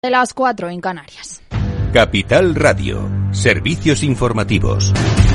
De las 4 en Canarias. Capital Radio, servicios informativos.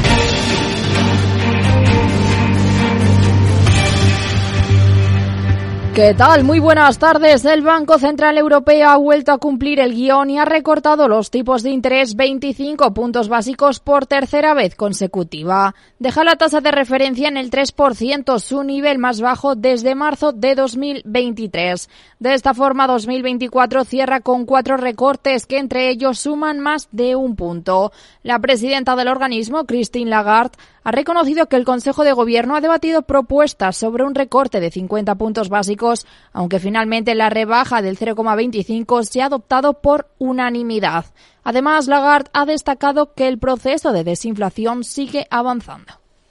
¿Qué tal? Muy buenas tardes. El Banco Central Europeo ha vuelto a cumplir el guión y ha recortado los tipos de interés 25 puntos básicos por tercera vez consecutiva. Deja la tasa de referencia en el 3%, su nivel más bajo desde marzo de 2023. De esta forma, 2024 cierra con 4 recortes que entre ellos suman más de 1 punto. La presidenta del organismo, Christine Lagarde, ha reconocido que el Consejo de Gobierno ha debatido propuestas sobre un recorte de 50 puntos básicos, aunque finalmente la rebaja del 0,25 se ha adoptado por unanimidad. Además, Lagarde ha destacado que el proceso de desinflación sigue avanzando.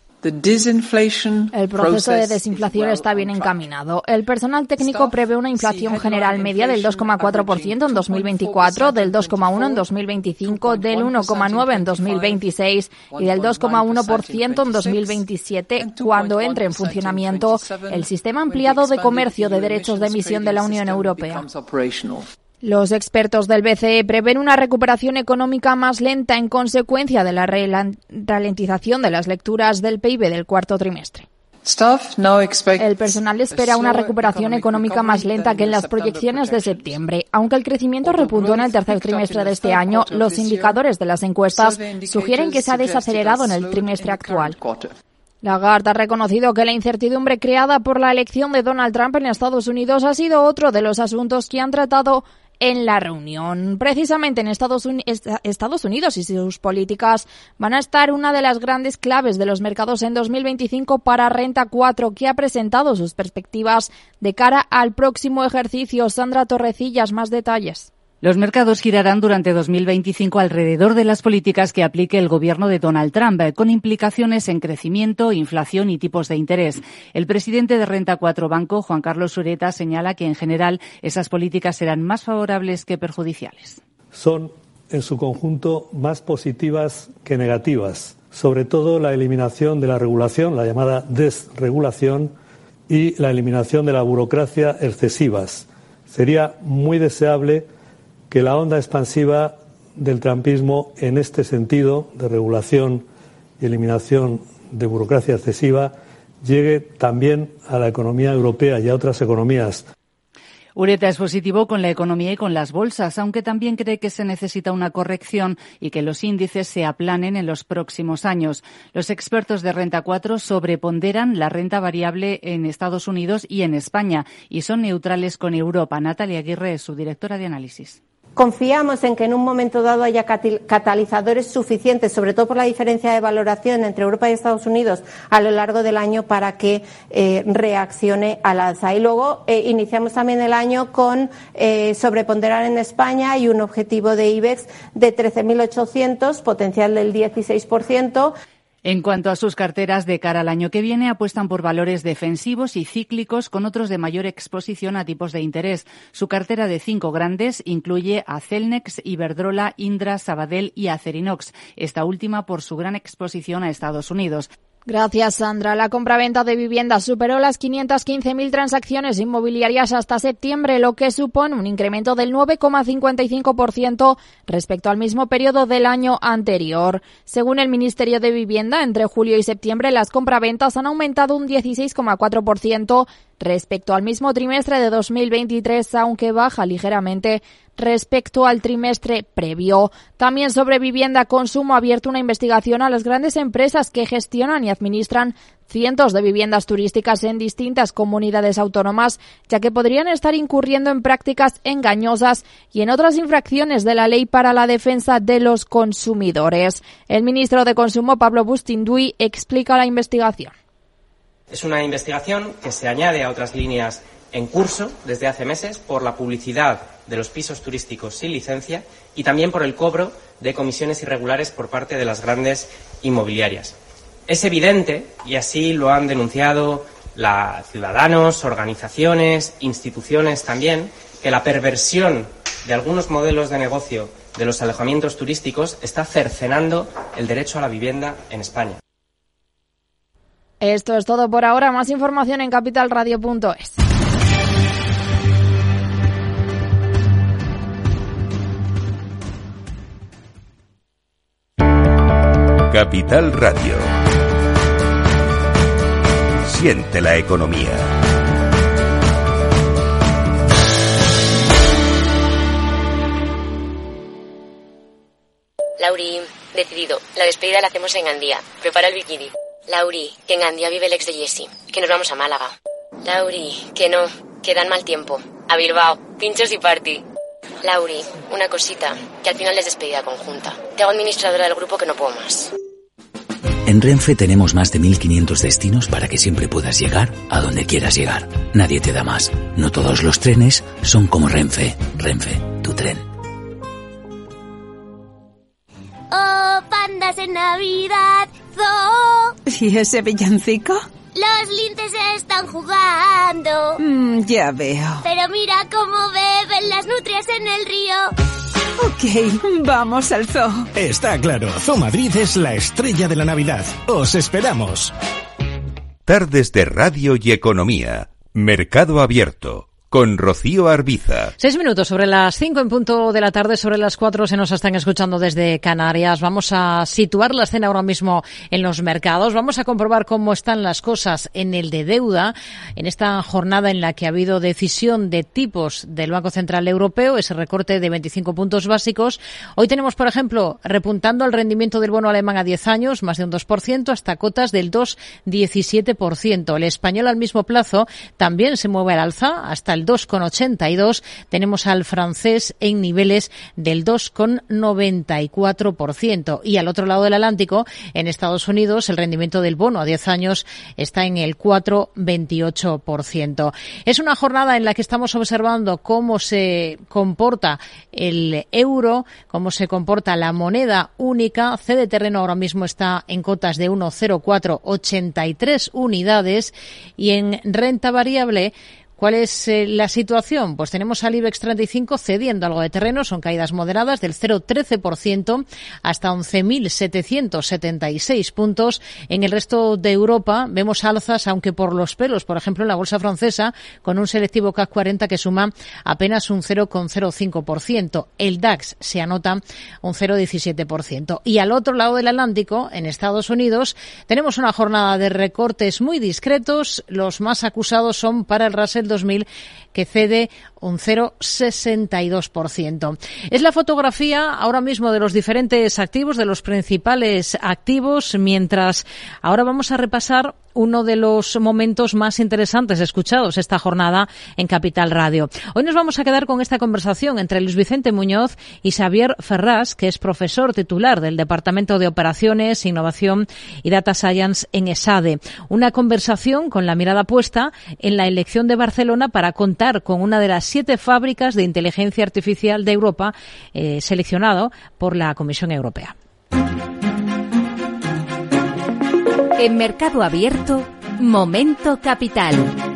El proceso de desinflación está bien encaminado. El personal técnico prevé una inflación general media del 2,4% en 2024, del 2,1% en 2025, del 1,9% en 2026 y del 2,1% en 2027, cuando entre en funcionamiento el sistema ampliado de comercio de derechos de emisión de la Unión Europea. Los expertos del BCE prevén una recuperación económica más lenta en consecuencia de la ralentización de las lecturas del PIB del cuarto trimestre. El personal espera una recuperación económica más lenta que en las proyecciones de septiembre. Aunque el crecimiento repuntó en el tercer trimestre de este año, los indicadores de las encuestas sugieren que se ha desacelerado en el trimestre actual. Lagarde ha reconocido que la incertidumbre creada por la elección de Donald Trump en Estados Unidos ha sido otro de los asuntos que han tratado en la reunión. Precisamente en Estados Unidos y sus políticas van a estar una de las grandes claves de los mercados en 2025 para Renta 4, que ha presentado sus perspectivas de cara al próximo ejercicio. Sandra Torrecillas, más detalles. Los mercados girarán durante 2025 alrededor de las políticas que aplique el gobierno de Donald Trump, con implicaciones en crecimiento, inflación y tipos de interés. El presidente de Renta 4 Banco, Juan Carlos Ureta, señala que en general esas políticas serán más favorables que perjudiciales. Son en su conjunto más positivas que negativas, sobre todo la eliminación de la regulación, la llamada desregulación, y la eliminación de la burocracia excesivas. Sería muy deseable que la onda expansiva del trumpismo en este sentido de regulación y eliminación de burocracia excesiva llegue también a la economía europea y a otras economías. Ureta es positivo con la economía y con las bolsas, aunque también cree que se necesita una corrección y que los índices se aplanen en los próximos años. Los expertos de Renta 4 sobreponderan la renta variable en Estados Unidos y en España y son neutrales con Europa. Natalia Aguirre es su directora de análisis. Confiamos en que en un momento dado haya catalizadores suficientes, sobre todo por la diferencia de valoración entre Europa y Estados Unidos a lo largo del año, para que reaccione al alza. Y luego iniciamos también el año con sobreponderar en España y un objetivo de IBEX de 13.800, potencial del 16%. En cuanto a sus carteras de cara al año que viene, apuestan por valores defensivos y cíclicos con otros de mayor exposición a tipos de interés. Su cartera de 5 grandes incluye a Celnex, Iberdrola, Indra, Sabadell y Acerinox, esta última por su gran exposición a Estados Unidos. Gracias, Sandra. La compraventa de viviendas superó las 515.000 transacciones inmobiliarias hasta septiembre, lo que supone un incremento del 9,55% respecto al mismo periodo del año anterior. Según el Ministerio de Vivienda, entre julio y septiembre las compraventas han aumentado un 16,4% respecto al mismo trimestre de 2023, aunque baja ligeramente respecto al trimestre previo. También sobre vivienda, Consumo ha abierto una investigación a las grandes empresas que gestionan y administran cientos de viviendas turísticas en distintas comunidades autónomas, ya que podrían estar incurriendo en prácticas engañosas y en otras infracciones de la Ley para la Defensa de los Consumidores. El ministro de Consumo, Pablo Bustinduy, explica la investigación. Es una investigación que se añade a otras líneas en curso desde hace meses por la publicidad de los pisos turísticos sin licencia y también por el cobro de comisiones irregulares por parte de las grandes inmobiliarias. Es evidente, y así lo han denunciado ciudadanos, organizaciones, instituciones también, que la perversión de algunos modelos de negocio de los alojamientos turísticos está cercenando el derecho a la vivienda en España. Esto es todo por ahora. Más información en capitalradio.es. Capital Radio. Siente la economía. Lauri, decidido. La despedida la hacemos en Gandía. Prepara el bikini. Lauri, que en Gandía vive el ex de Jessie. Que nos vamos a Málaga. Lauri, que no. Que dan mal tiempo. A Bilbao. Pinchos y party. Lauri, una cosita. Que al final es despedida conjunta. Te hago administradora del grupo que no puedo más. En Renfe tenemos más de 1.500 destinos para que siempre puedas llegar a donde quieras llegar. Nadie te da más. No todos los trenes son como Renfe. Renfe, tu tren. Oh, pandas en Navidad, zoo. ¿Y ese villancico? Los linces están jugando. Ya veo. Pero mira cómo beben las nutrias en el río. Ok, vamos al zoo. Está claro, Zoo Madrid es la estrella de la Navidad. Os esperamos. Tardes de Radio y Economía. Mercado Abierto. Con Rocío Arbiza. 6 minutos sobre las 5 en punto de la tarde, sobre las 4 se nos están escuchando desde Canarias. Vamos a situar la escena ahora mismo en los mercados. Vamos a comprobar cómo están las cosas en el de deuda, en esta jornada en la que ha habido decisión de tipos del Banco Central Europeo, ese recorte de 25 puntos básicos. Hoy tenemos, por ejemplo, repuntando el rendimiento del bono alemán a 10 años, más de un 2%, hasta cotas del 2,17%. El español al mismo plazo también se mueve al alza, hasta el 2,82. Tenemos al francés en niveles del 2,94%. Y al otro lado del Atlántico, en Estados Unidos, el rendimiento del bono a 10 años está en el 4,28%. Es una jornada en la que estamos observando cómo se comporta el euro, cómo se comporta la moneda única. C de terreno ahora mismo está en cotas de 1,0483 unidades y en renta variable, ¿cuál es la situación? Pues tenemos al IBEX 35 cediendo algo de terreno, son caídas moderadas del 0,13% hasta 11.776 puntos. En el resto de Europa vemos alzas, aunque por los pelos, por ejemplo en la bolsa francesa, con un selectivo CAC 40 que suma apenas un 0,05%. El DAX se anota un 0,17%. Y al otro lado del Atlántico, en Estados Unidos, tenemos una jornada de recortes muy discretos. Los más acusados son para el Russell 2000, que cede un 0,62%. Es la fotografía ahora mismo de los diferentes activos, de los principales activos, mientras ahora vamos a repasar uno de los momentos más interesantes escuchados esta jornada en Capital Radio. Hoy nos vamos a quedar con esta conversación entre Luis Vicente Muñoz y Xavier Ferrás, que es profesor titular del Departamento de Operaciones, Innovación y Data Science en ESADE. Una conversación con la mirada puesta en la elección de Barcelona para contar con una de las 7 fábricas de inteligencia artificial de Europa, seleccionado por la Comisión Europea. En Mercado Abierto, Momento Capital.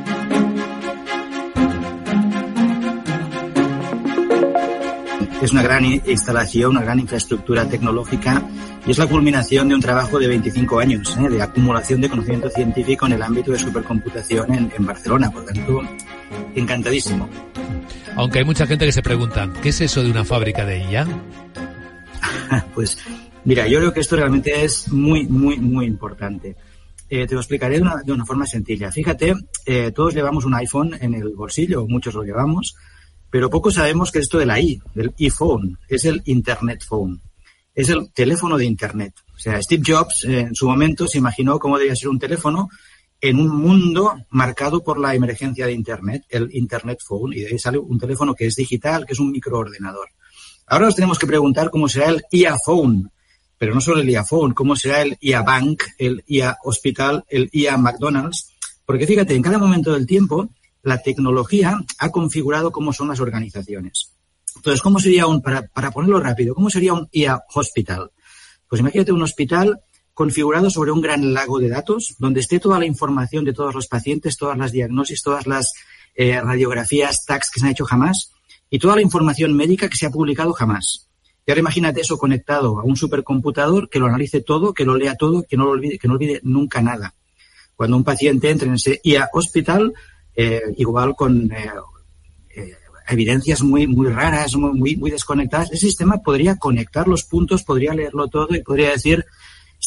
Es una gran instalación, una gran infraestructura tecnológica y es la culminación de un trabajo de 25 años de acumulación de conocimiento científico en el ámbito de supercomputación en Barcelona. Por tanto, encantadísimo. Aunque hay mucha gente que se pregunta, ¿qué es eso de una fábrica de IA? Pues mira, yo creo que esto realmente es muy, muy, muy importante. Te lo explicaré de una forma sencilla. Fíjate, todos llevamos un iPhone en el bolsillo, muchos lo llevamos, pero poco sabemos que esto de la I, del iPhone, es el Internet Phone. Es el teléfono de Internet. O sea, Steve Jobs en su momento se imaginó cómo debía ser un teléfono en un mundo marcado por la emergencia de Internet, el Internet Phone, y de ahí sale un teléfono que es digital, que es un microordenador. Ahora nos tenemos que preguntar cómo será el IA Phone, pero no solo el IA Phone, cómo será el IA Bank, el IA Hospital, el IA McDonald's, porque fíjate, en cada momento del tiempo la tecnología ha configurado cómo son las organizaciones. Entonces, ¿cómo sería para ponerlo rápido, cómo sería un IA Hospital? Pues imagínate un hospital configurado sobre un gran lago de datos, donde esté toda la información de todos los pacientes, todas las diagnosis, todas las radiografías, tags que se han hecho jamás, y toda la información médica que se ha publicado jamás. Y ahora imagínate eso conectado a un supercomputador que lo analice todo, que lo lea todo, que no olvide nunca nada. Cuando un paciente entre en ese IA Hospital, igual con evidencias muy, muy raras, muy, muy desconectadas, ese sistema podría conectar los puntos, podría leerlo todo y podría decir,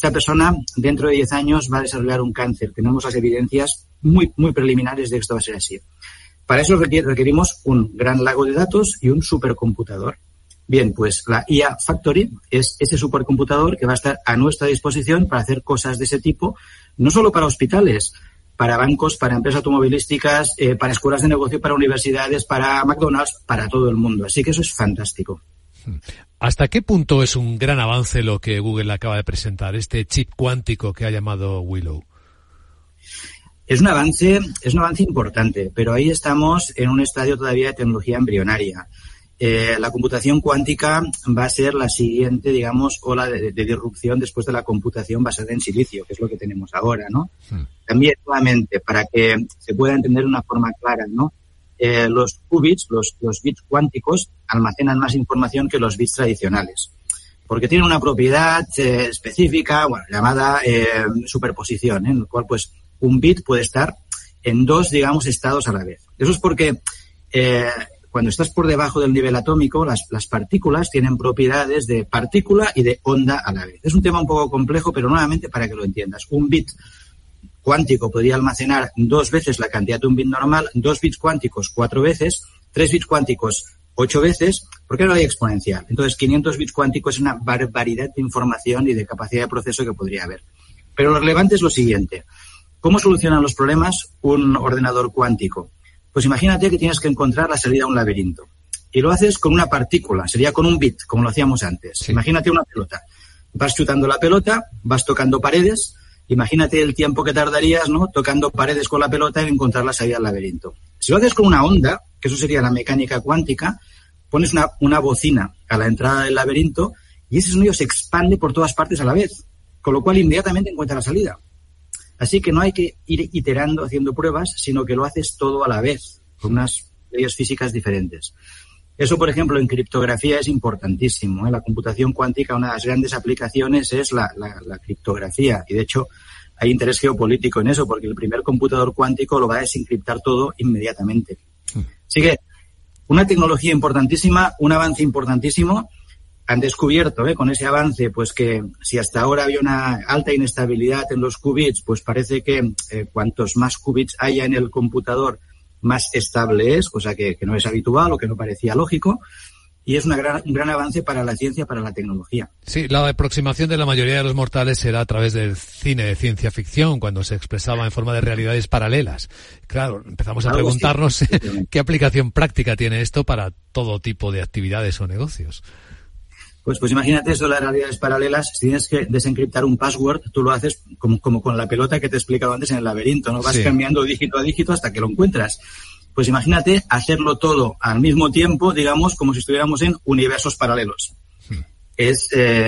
esa persona dentro de 10 años va a desarrollar un cáncer. Tenemos las evidencias muy preliminares de que esto va a ser así. Para eso requerimos un gran lago de datos y un supercomputador. Bien, pues la IA Factory es ese supercomputador que va a estar a nuestra disposición para hacer cosas de ese tipo, no solo para hospitales, para bancos, para empresas automovilísticas, para escuelas de negocio, para universidades, para McDonald's, para todo el mundo. Así que eso es fantástico. ¿Hasta qué punto es un gran avance lo que Google acaba de presentar, este chip cuántico que ha llamado Willow? Es un avance importante, pero ahí estamos en un estadio todavía de tecnología embrionaria. La computación cuántica va a ser la siguiente, digamos, ola de disrupción después de la computación basada en silicio, que es lo que tenemos ahora, ¿no? También, nuevamente, para que se pueda entender de una forma clara, ¿no? Los qubits, los bits cuánticos, almacenan más información que los bits tradicionales, porque tienen una propiedad específica, llamada superposición, en el cual, pues, un bit puede estar en dos, digamos, estados a la vez. Eso es porque cuando estás por debajo del nivel atómico, las partículas tienen propiedades de partícula y de onda a la vez. Es un tema un poco complejo, pero nuevamente para que lo entiendas. Un bit cuántico podría almacenar 2 veces la cantidad de un bit normal, 2 bits cuánticos 4 veces, 3 bits cuánticos 8 veces, ¿por qué no hay exponencial? Entonces, 500 bits cuánticos es una barbaridad de información y de capacidad de proceso que podría haber. Pero lo relevante es lo siguiente. ¿Cómo solucionan los problemas un ordenador cuántico? Pues imagínate que tienes que encontrar la salida a un laberinto. Y lo haces con una partícula, sería con un bit, como lo hacíamos antes. Sí. Imagínate una pelota. Vas chutando la pelota, vas tocando paredes. Imagínate el tiempo que tardarías, ¿no?, tocando paredes con la pelota en encontrar la salida al laberinto. Si lo haces con una onda, que eso sería la mecánica cuántica, pones una bocina a la entrada del laberinto y ese sonido se expande por todas partes a la vez, con lo cual inmediatamente encuentra la salida. Así que no hay que ir iterando, haciendo pruebas, sino que lo haces todo a la vez, con unas leyes físicas diferentes. Eso, por ejemplo, en criptografía es importantísimo, ¿eh? La computación cuántica, una de las grandes aplicaciones es la criptografía. Y, de hecho, hay interés geopolítico en eso, porque el primer computador cuántico lo va a desencriptar todo inmediatamente. Así que, una tecnología importantísima, un avance importantísimo. Han descubierto, con ese avance, pues que si hasta ahora había una alta inestabilidad en los qubits, pues parece que cuantos más qubits haya en el computador, más estable es, cosa que no es habitual o que no parecía lógico, y es un gran avance para la ciencia, para la tecnología. Sí, la aproximación de la mayoría de los mortales será a través del cine de ciencia ficción, cuando se expresaba en forma de realidades paralelas. Claro, empezamos a preguntarnos qué aplicación práctica tiene esto para todo tipo de actividades o negocios. Pues imagínate eso de las realidades paralelas. Si tienes que desencriptar un password, tú lo haces como con la pelota que te he explicado antes en el laberinto, ¿no? Vas cambiando dígito a dígito hasta que lo encuentras. Pues imagínate hacerlo todo al mismo tiempo, digamos, como si estuviéramos en universos paralelos. Es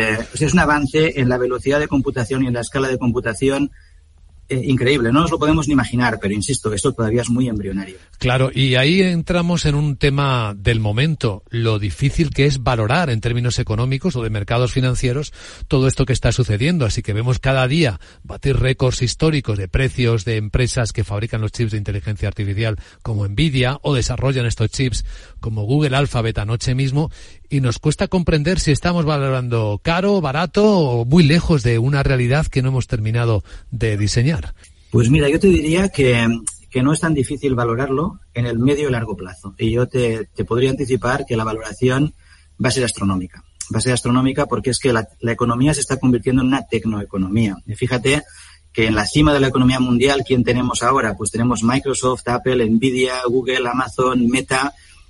un avance en la velocidad de computación y en la escala de computación increíble. No nos lo podemos ni imaginar, pero insisto, esto todavía es muy embrionario. Claro, y ahí entramos en un tema del momento, lo difícil que es valorar en términos económicos o de mercados financieros todo esto que está sucediendo. Así que vemos cada día batir récords históricos de precios de empresas que fabrican los chips de inteligencia artificial como Nvidia o desarrollan estos chips como Google Alphabet anoche mismo, y nos cuesta comprender si estamos valorando caro, barato o muy lejos de una realidad que no hemos terminado de diseñar. Pues mira, yo te diría que no es tan difícil valorarlo en el medio y largo plazo. Y yo te podría anticipar que la valoración va a ser astronómica. Va a ser astronómica porque es que la economía se está convirtiendo en una tecnoeconomía. Y fíjate que en la cima de la economía mundial, ¿quién tenemos ahora? Pues tenemos Microsoft, Apple, Nvidia, Google, Amazon, Meta.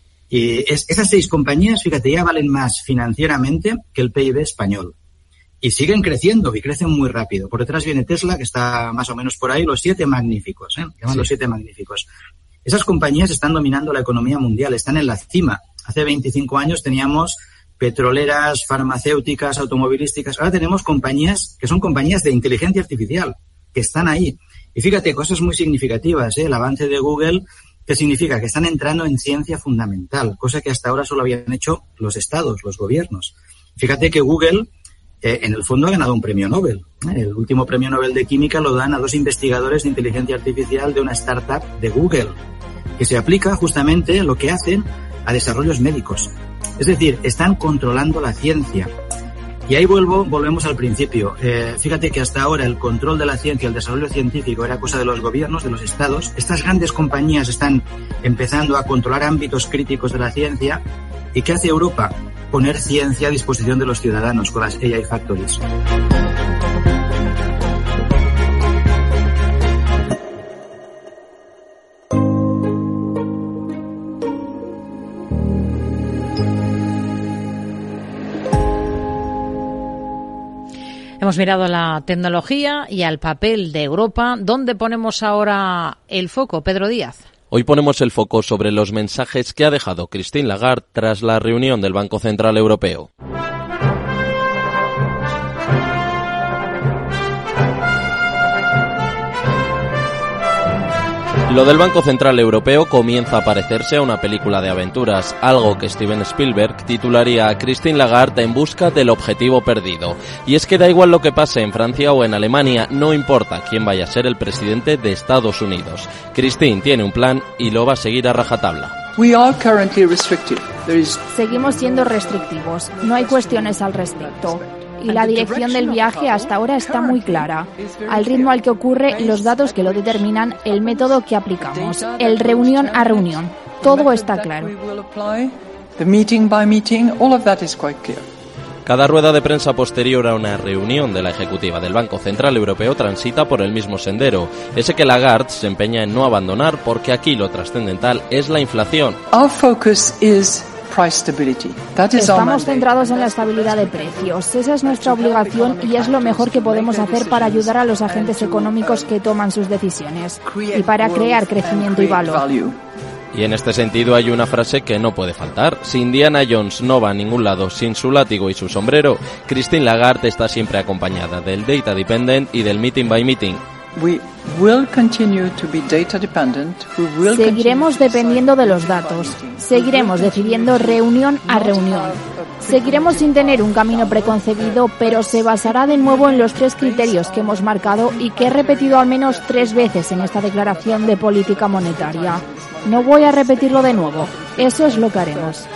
Y esas 6 compañías, fíjate, ya valen más financieramente que el PIB español. Y siguen creciendo, y crecen muy rápido. Por detrás viene Tesla, que está más o menos por ahí, los 7 magníficos, llaman los 7 magníficos. Esas compañías están dominando la economía mundial, están en la cima. Hace 25 años teníamos petroleras, farmacéuticas, automovilísticas. Ahora tenemos compañías que son compañías de inteligencia artificial, que están ahí. Y fíjate, cosas muy significativas, el avance de Google, que significa que están entrando en ciencia fundamental, cosa que hasta ahora solo habían hecho los estados, los gobiernos. Fíjate que Google, en el fondo, ha ganado un premio Nobel. El último premio Nobel de Química lo dan a 2 investigadores de inteligencia artificial de una startup de Google, que se aplica justamente lo que hacen a desarrollos médicos. Es decir, están controlando la ciencia. Y ahí volvemos al principio. Fíjate que hasta ahora el control de la ciencia, el desarrollo científico era cosa de los gobiernos, de los estados. Estas grandes compañías están empezando a controlar ámbitos críticos de la ciencia. ¿Y qué hace Europa? Poner ciencia a disposición de los ciudadanos con las AI Factories. Hemos mirado a la tecnología y al papel de Europa. ¿Dónde ponemos ahora el foco, Pedro Díaz? Hoy ponemos el foco sobre los mensajes que ha dejado Christine Lagarde tras la reunión del Banco Central Europeo. Lo del Banco Central Europeo comienza a parecerse a una película de aventuras, algo que Steven Spielberg titularía a Christine Lagarde en busca del objetivo perdido. Y es que da igual lo que pase en Francia o en Alemania, no importa quién vaya a ser el presidente de Estados Unidos. Christine tiene un plan y lo va a seguir a rajatabla. Seguimos siendo restrictivos, no hay cuestiones al respecto. Y la dirección del viaje hasta ahora está muy clara. Al ritmo al que ocurre, los datos que lo determinan, el método que aplicamos, el reunión a reunión, todo está claro. Cada rueda de prensa posterior a una reunión de la ejecutiva del Banco Central Europeo transita por el mismo sendero, ese que Lagarde se empeña en no abandonar porque aquí lo trascendental es la inflación. Estamos centrados en la estabilidad de precios. Esa es nuestra obligación y es lo mejor que podemos hacer para ayudar a los agentes económicos que toman sus decisiones y para crear crecimiento y valor. Y en este sentido hay una frase que no puede faltar. Si Indiana Jones no va a ningún lado sin su látigo y su sombrero, Christine Lagarde está siempre acompañada del Data Dependent y del Meeting by Meeting. Seguiremos dependiendo de los datos, seguiremos decidiendo reunión a reunión, seguiremos sin tener un camino preconcebido, pero se basará de nuevo en los 3 criterios que hemos marcado y que he repetido al menos 3 veces en esta declaración de política monetaria. No voy a repetirlo de nuevo, eso es lo que haremos.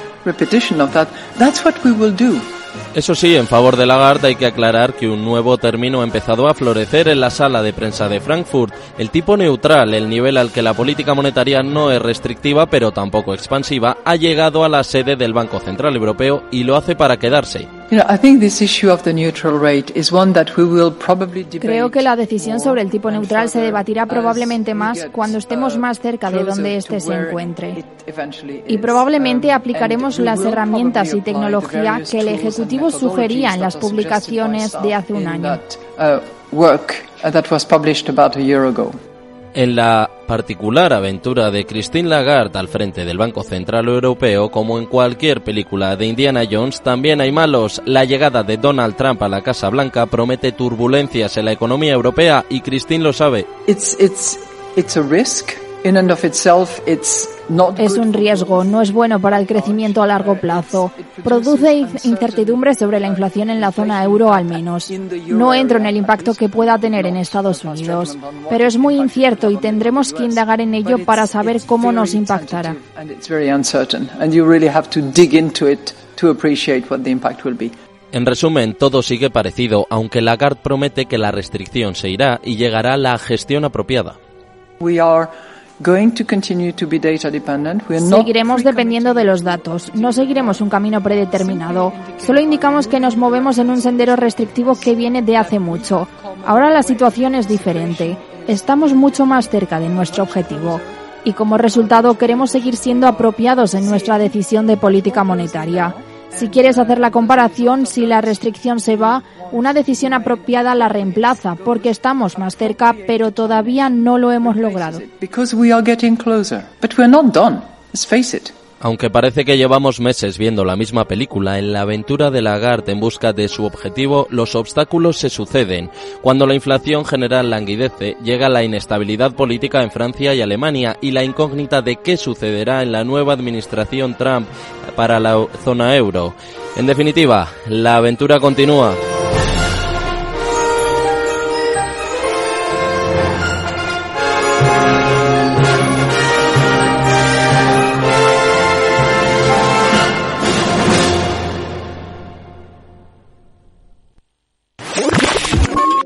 Eso sí, en favor de Lagarde hay que aclarar que un nuevo término ha empezado a florecer en la sala de prensa de Frankfurt, el tipo neutral, el nivel al que la política monetaria no es restrictiva pero tampoco expansiva, ha llegado a la sede del Banco Central Europeo y lo hace para quedarse. Creo que la decisión sobre el tipo neutral se debatirá probablemente más cuando estemos más cerca de donde éste se encuentre. Y probablemente aplicaremos las herramientas y tecnología que el Ejecutivo sugería en las publicaciones de hace un año. En la particular aventura de Christine Lagarde al frente del Banco Central Europeo, como en cualquier película de Indiana Jones, también hay malos. La llegada de Donald Trump a la Casa Blanca promete turbulencias en la economía europea y Christine lo sabe. Es un riesgo, no es bueno para el crecimiento a largo plazo. Produce incertidumbre sobre la inflación en la zona euro al menos. No entro en el impacto que pueda tener en Estados Unidos, pero es muy incierto y tendremos que indagar en ello para saber cómo nos impactará. En resumen, todo sigue parecido, aunque Lagarde promete que la restricción se irá y llegará la gestión apropiada. Seguiremos dependiendo de los datos, no seguiremos un camino predeterminado, solo indicamos que nos movemos en un sendero restrictivo que viene de hace mucho. Ahora la situación es diferente, estamos mucho más cerca de nuestro objetivo y como resultado queremos seguir siendo apropiados en nuestra decisión de política monetaria. Si quieres hacer la comparación, si la restricción se va, una decisión apropiada la reemplaza, porque estamos más cerca, pero todavía no lo hemos logrado. Aunque parece que llevamos meses viendo la misma película, en la aventura de Lagarde en busca de su objetivo, los obstáculos se suceden. Cuando la inflación general languidece, llega la inestabilidad política en Francia y Alemania y la incógnita de qué sucederá en la nueva administración Trump para la zona euro. En definitiva, la aventura continúa.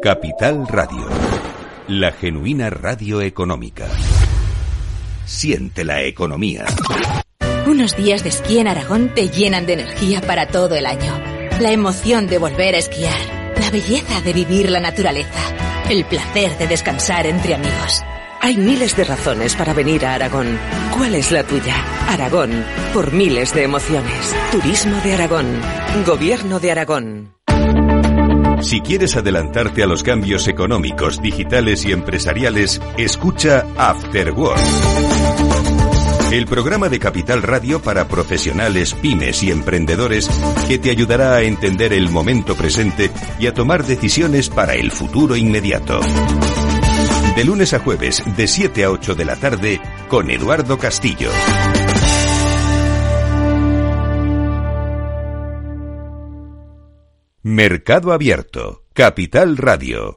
Capital Radio, la genuina radio económica. Siente la economía. Unos días de esquí en Aragón te llenan de energía para todo el año. La emoción de volver a esquiar, la belleza de vivir la naturaleza, el placer de descansar entre amigos. Hay miles de razones para venir a Aragón. ¿Cuál es la tuya? Aragón, por miles de emociones. Turismo de Aragón. Gobierno de Aragón. Si quieres adelantarte a los cambios económicos, digitales y empresariales, escucha After Work. El programa de Capital Radio para profesionales, pymes y emprendedores que te ayudará a entender el momento presente y a tomar decisiones para el futuro inmediato. De lunes a jueves, de 7 a 8 de la tarde, con Eduardo Castillo. Mercado Abierto, Capital Radio.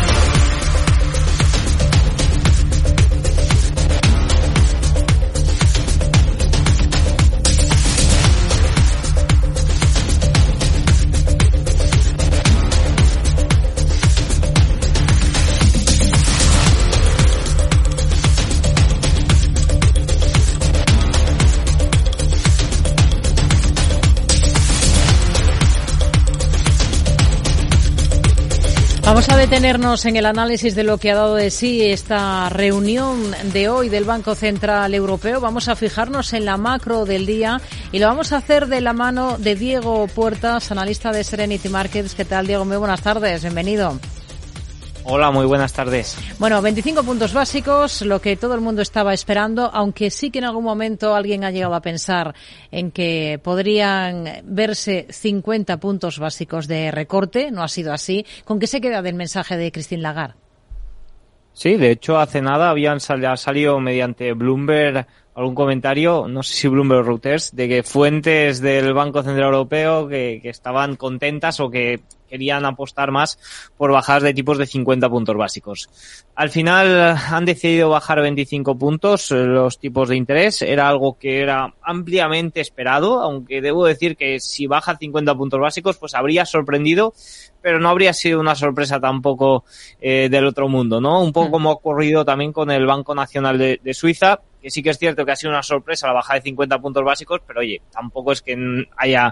Vamos a detenernos en el análisis de lo que ha dado de sí esta reunión de hoy del Banco Central Europeo. Vamos a fijarnos en la macro del día y lo vamos a hacer de la mano de Diego Puertas, analista de Serenity Markets. ¿Qué tal, Diego? Muy buenas tardes, bienvenido. Hola, muy buenas tardes. Bueno, 25 puntos básicos, lo que todo el mundo estaba esperando, aunque sí que en algún momento alguien ha llegado a pensar en que podrían verse 50 puntos básicos de recorte. No ha sido así. ¿Con qué se queda del mensaje de Christine Lagarde? Sí, de hecho, hace nada ha salido mediante Bloomberg algún comentario, no sé si Bloomberg o Reuters, de que fuentes del Banco Central Europeo que estaban contentas o que querían apostar más por bajadas de tipos de 50 puntos básicos. Al final han decidido bajar 25 puntos los tipos de interés. Era algo que era ampliamente esperado, aunque debo decir que si baja 50 puntos básicos, pues habría sorprendido, pero no habría sido una sorpresa tampoco del otro mundo, ¿no? Un poco como ha ocurrido también con el Banco Nacional de Suiza, que sí que es cierto que ha sido una sorpresa la bajada de 50 puntos básicos, pero oye, tampoco es que haya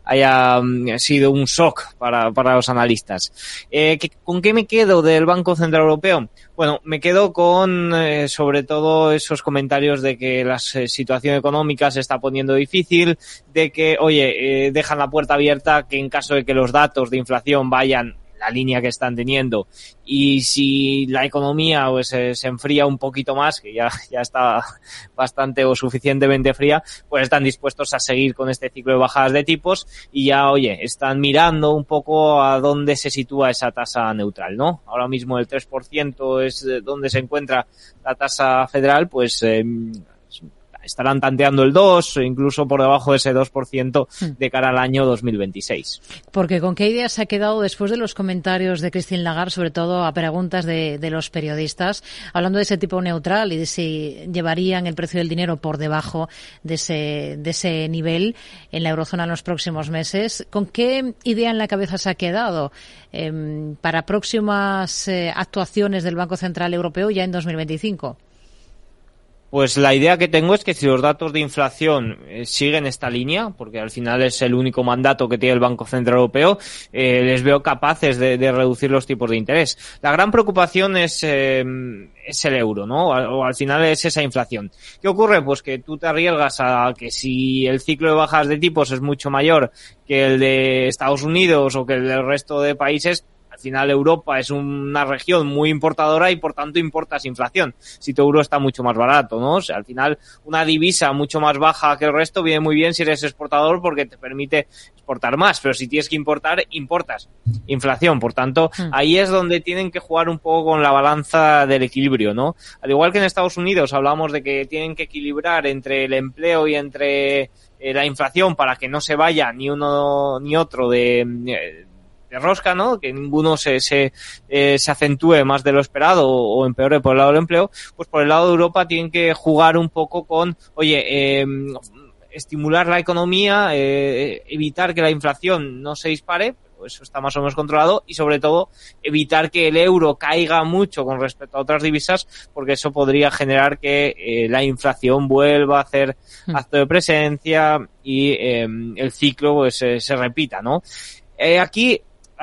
sido un shock para los analistas. ¿Con qué me quedo del Banco Central Europeo? Bueno, me quedo con sobre todo esos comentarios de que la situación económica se está poniendo difícil, de que, oye, dejan la puerta abierta que en caso de que los datos de inflación vayan la línea que están teniendo y si la economía pues se enfría un poquito más, que ya está bastante o suficientemente fría, pues están dispuestos a seguir con este ciclo de bajadas de tipos y ya, oye, están mirando un poco a dónde se sitúa esa tasa neutral, ¿no? Ahora mismo el 3% es donde se encuentra la tasa federal, pues estarán tanteando el 2%, incluso por debajo de ese 2% de cara al año 2026. Porque ¿con qué idea se ha quedado después de los comentarios de Christine Lagarde, sobre todo a preguntas de los periodistas, hablando de ese tipo neutral y de si llevarían el precio del dinero por debajo de ese nivel en la eurozona en los próximos meses? ¿Con qué idea en la cabeza se ha quedado para próximas actuaciones del Banco Central Europeo ya en 2025? Pues la idea que tengo es que si los datos de inflación siguen esta línea, porque al final es el único mandato que tiene el Banco Central Europeo, les veo capaces de reducir los tipos de interés. La gran preocupación es el euro, ¿no? O al final es esa inflación. ¿Qué ocurre? Pues que tú te arriesgas a que si el ciclo de bajadas de tipos es mucho mayor que el de Estados Unidos o que el del resto de países, al final Europa es una región muy importadora y por tanto importas inflación. Si tu euro está mucho más barato, ¿no? O sea, al final una divisa mucho más baja que el resto viene muy bien si eres exportador porque te permite exportar más, pero si tienes que importar, importas inflación. Por tanto, ahí es donde tienen que jugar un poco con la balanza del equilibrio, ¿no? Al igual que en Estados Unidos hablamos de que tienen que equilibrar entre el empleo y entre la inflación para que no se vaya ni uno ni otro de rosca, ¿no? Que ninguno se acentúe más de lo esperado o empeore por el lado del empleo, pues por el lado de Europa tienen que jugar un poco con, oye, estimular la economía, evitar que la inflación no se dispare, pues eso está más o menos controlado, y sobre todo evitar que el euro caiga mucho con respecto a otras divisas, porque eso podría generar que la inflación vuelva a hacer acto de presencia y el ciclo pues se repita, ¿no? Aquí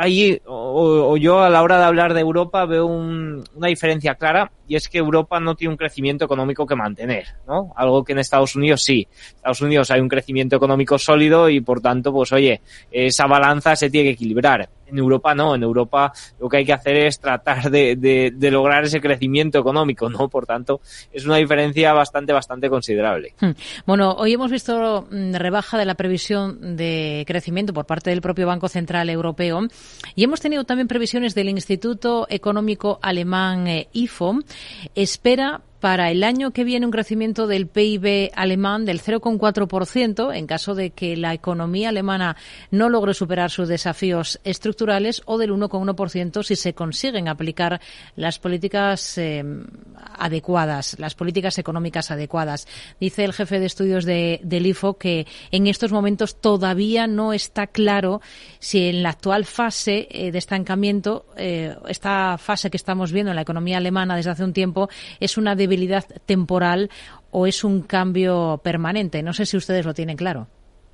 yo a la hora de hablar de Europa veo una diferencia clara, y es que Europa no tiene un crecimiento económico que mantener, ¿no? Algo que en Estados Unidos sí. En Estados Unidos hay un crecimiento económico sólido y por tanto, pues oye, esa balanza se tiene que equilibrar. En Europa no, en Europa lo que hay que hacer es tratar de lograr ese crecimiento económico, ¿no? Por tanto, es una diferencia bastante considerable. Bueno, hoy hemos visto rebaja de la previsión de crecimiento por parte del propio Banco Central Europeo, y hemos tenido también previsiones del Instituto Económico Alemán IFO. Espera para el año que viene un crecimiento del PIB alemán del 0,4% en caso de que la economía alemana no logre superar sus desafíos estructurales, o del 1,1% si se consiguen aplicar las políticas adecuadas, las políticas económicas adecuadas. Dice el jefe de estudios del IFO que en estos momentos todavía no está claro si en la actual fase de estancamiento, esta fase que estamos viendo en la economía alemana desde hace un tiempo, es una debilidad temporal o es un cambio permanente. No sé si ustedes lo tienen claro.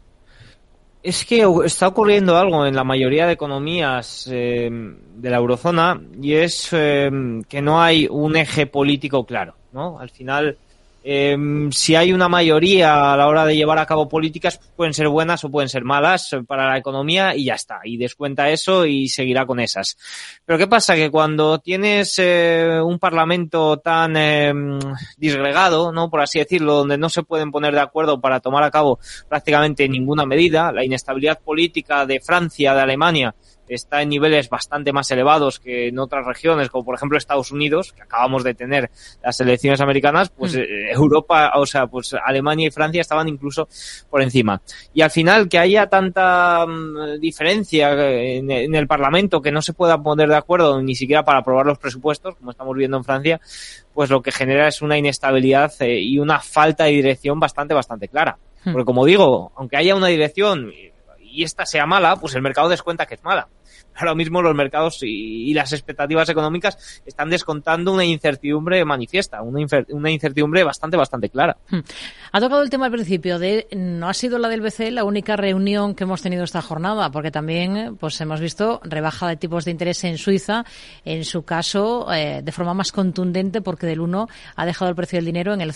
Es que está ocurriendo algo en la mayoría de economías de la eurozona, y es que no hay un eje político claro, ¿no? Al final, si hay una mayoría a la hora de llevar a cabo políticas, pueden ser buenas o pueden ser malas para la economía, y ya está, y descuenta eso y seguirá con esas. Pero ¿qué pasa? Que cuando tienes un parlamento tan disgregado, ¿no?, por así decirlo, donde no se pueden poner de acuerdo para tomar a cabo prácticamente ninguna medida, la inestabilidad política de Francia, de Alemania, está en niveles bastante más elevados que en otras regiones, como por ejemplo Estados Unidos, que acabamos de tener las elecciones americanas, pues Europa, o sea, pues Alemania y Francia estaban incluso por encima. Y al final, que haya tanta diferencia en el Parlamento, que no se pueda poner de acuerdo ni siquiera para aprobar los presupuestos, como estamos viendo en Francia, pues lo que genera es una inestabilidad y una falta de dirección bastante clara. Porque como digo, aunque haya una dirección y esta sea mala, pues el mercado descuenta que es mala. Ahora mismo los mercados y las expectativas económicas están descontando una incertidumbre manifiesta, una incertidumbre bastante clara. Ha tocado el tema al principio de no ha sido la del BCE la única reunión que hemos tenido esta jornada, porque también pues hemos visto rebaja de tipos de interés en Suiza, en su caso de forma más contundente, porque del 1 ha dejado el precio del dinero en el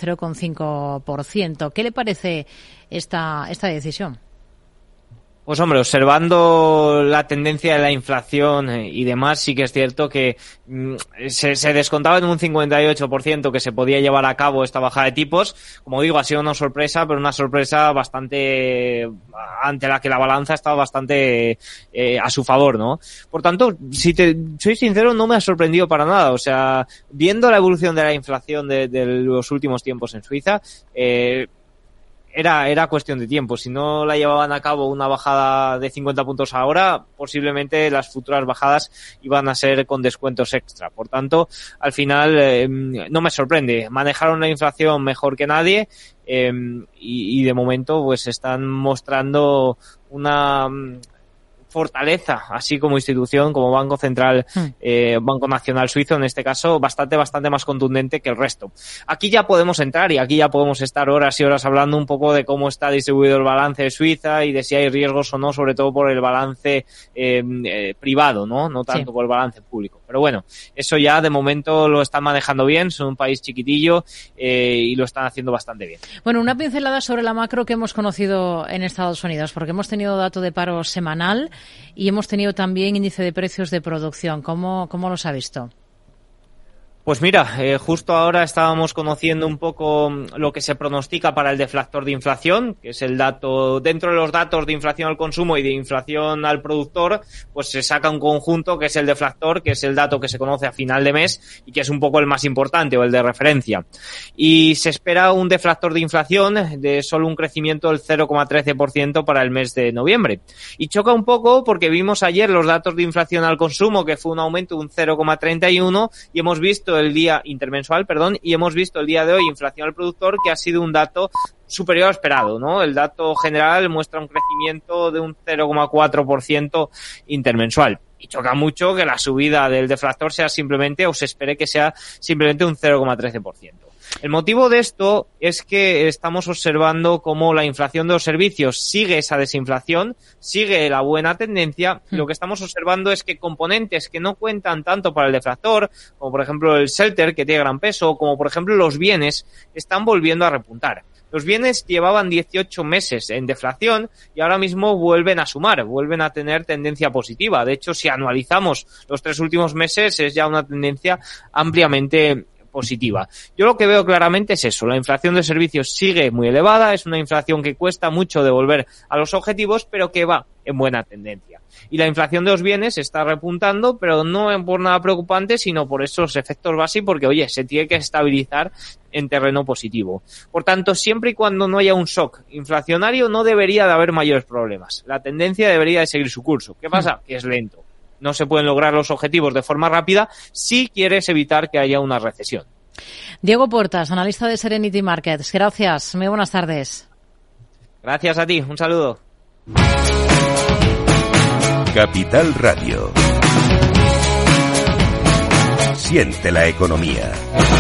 0,5%. ¿Qué le parece esta decisión? Pues hombre, observando la tendencia de la inflación y demás, sí que es cierto que se descontaba en un 58% que se podía llevar a cabo esta bajada de tipos. Como digo, ha sido una sorpresa, pero una sorpresa bastante ante la que la balanza estaba bastante a su favor, ¿no? Por tanto, si te soy sincero, no me ha sorprendido para nada. O sea, viendo la evolución de la inflación de los últimos tiempos en Suiza, era cuestión de tiempo. Si no la llevaban a cabo una bajada de 50 puntos ahora, posiblemente las futuras bajadas iban a ser con descuentos extra. Por tanto, al final no me sorprende. Manejaron la inflación mejor que nadie y de momento pues están mostrando una fortaleza, así como institución, como Banco Central, Banco Nacional Suizo, en este caso, bastante más contundente que el resto. Aquí ya podemos entrar y aquí ya podemos estar horas y horas hablando un poco de cómo está distribuido el balance de Suiza y de si hay riesgos o no, sobre todo por el balance privado, no tanto por el balance público. Pero bueno, eso ya de momento lo están manejando bien, son un país chiquitillo y lo están haciendo bastante bien. Bueno, una pincelada sobre la macro que hemos conocido en Estados Unidos, porque hemos tenido dato de paro semanal y hemos tenido también índice de precios de producción. ¿Cómo los ha visto? Pues mira, justo ahora estábamos conociendo un poco lo que se pronostica para el deflactor de inflación, que es el dato, dentro de los datos de inflación al consumo y de inflación al productor, pues se saca un conjunto que es el deflactor, que es el dato que se conoce a final de mes y que es un poco el más importante o el de referencia. Y se espera un deflactor de inflación de solo un crecimiento del 0,13% para el mes de noviembre. Y choca un poco porque vimos ayer los datos de inflación al consumo, que fue un aumento de un 0,31, y hemos visto el día intermensual, y hemos visto el día de hoy inflación al productor, que ha sido un dato superior al esperado, ¿no? El dato general muestra un crecimiento de un 0,4% intermensual. Y choca mucho que la subida del deflactor sea simplemente, o se espere que sea simplemente un 0,13%. El motivo de esto es que estamos observando cómo la inflación de los servicios sigue esa desinflación, sigue la buena tendencia. Lo que estamos observando es que componentes que no cuentan tanto para el deflactor, como por ejemplo el shelter, que tiene gran peso, como por ejemplo los bienes, están volviendo a repuntar. Los bienes llevaban 18 meses en deflación y ahora mismo vuelven a sumar, vuelven a tener tendencia positiva. De hecho, si anualizamos los 3 últimos meses, es ya una tendencia ampliamente positiva. Yo lo que veo claramente es eso, la inflación de servicios sigue muy elevada, es una inflación que cuesta mucho devolver a los objetivos, pero que va en buena tendencia. Y la inflación de los bienes está repuntando, pero no por nada preocupante, sino por esos efectos base, porque oye, se tiene que estabilizar en terreno positivo. Por tanto, siempre y cuando no haya un shock inflacionario, no debería de haber mayores problemas. La tendencia debería de seguir su curso. ¿Qué pasa? Que es lento. No se pueden lograr los objetivos de forma rápida si quieres evitar que haya una recesión. Diego Puertas, analista de Serenity Markets. Gracias. Muy buenas tardes. Gracias a ti. Un saludo. Capital Radio. Siente la economía.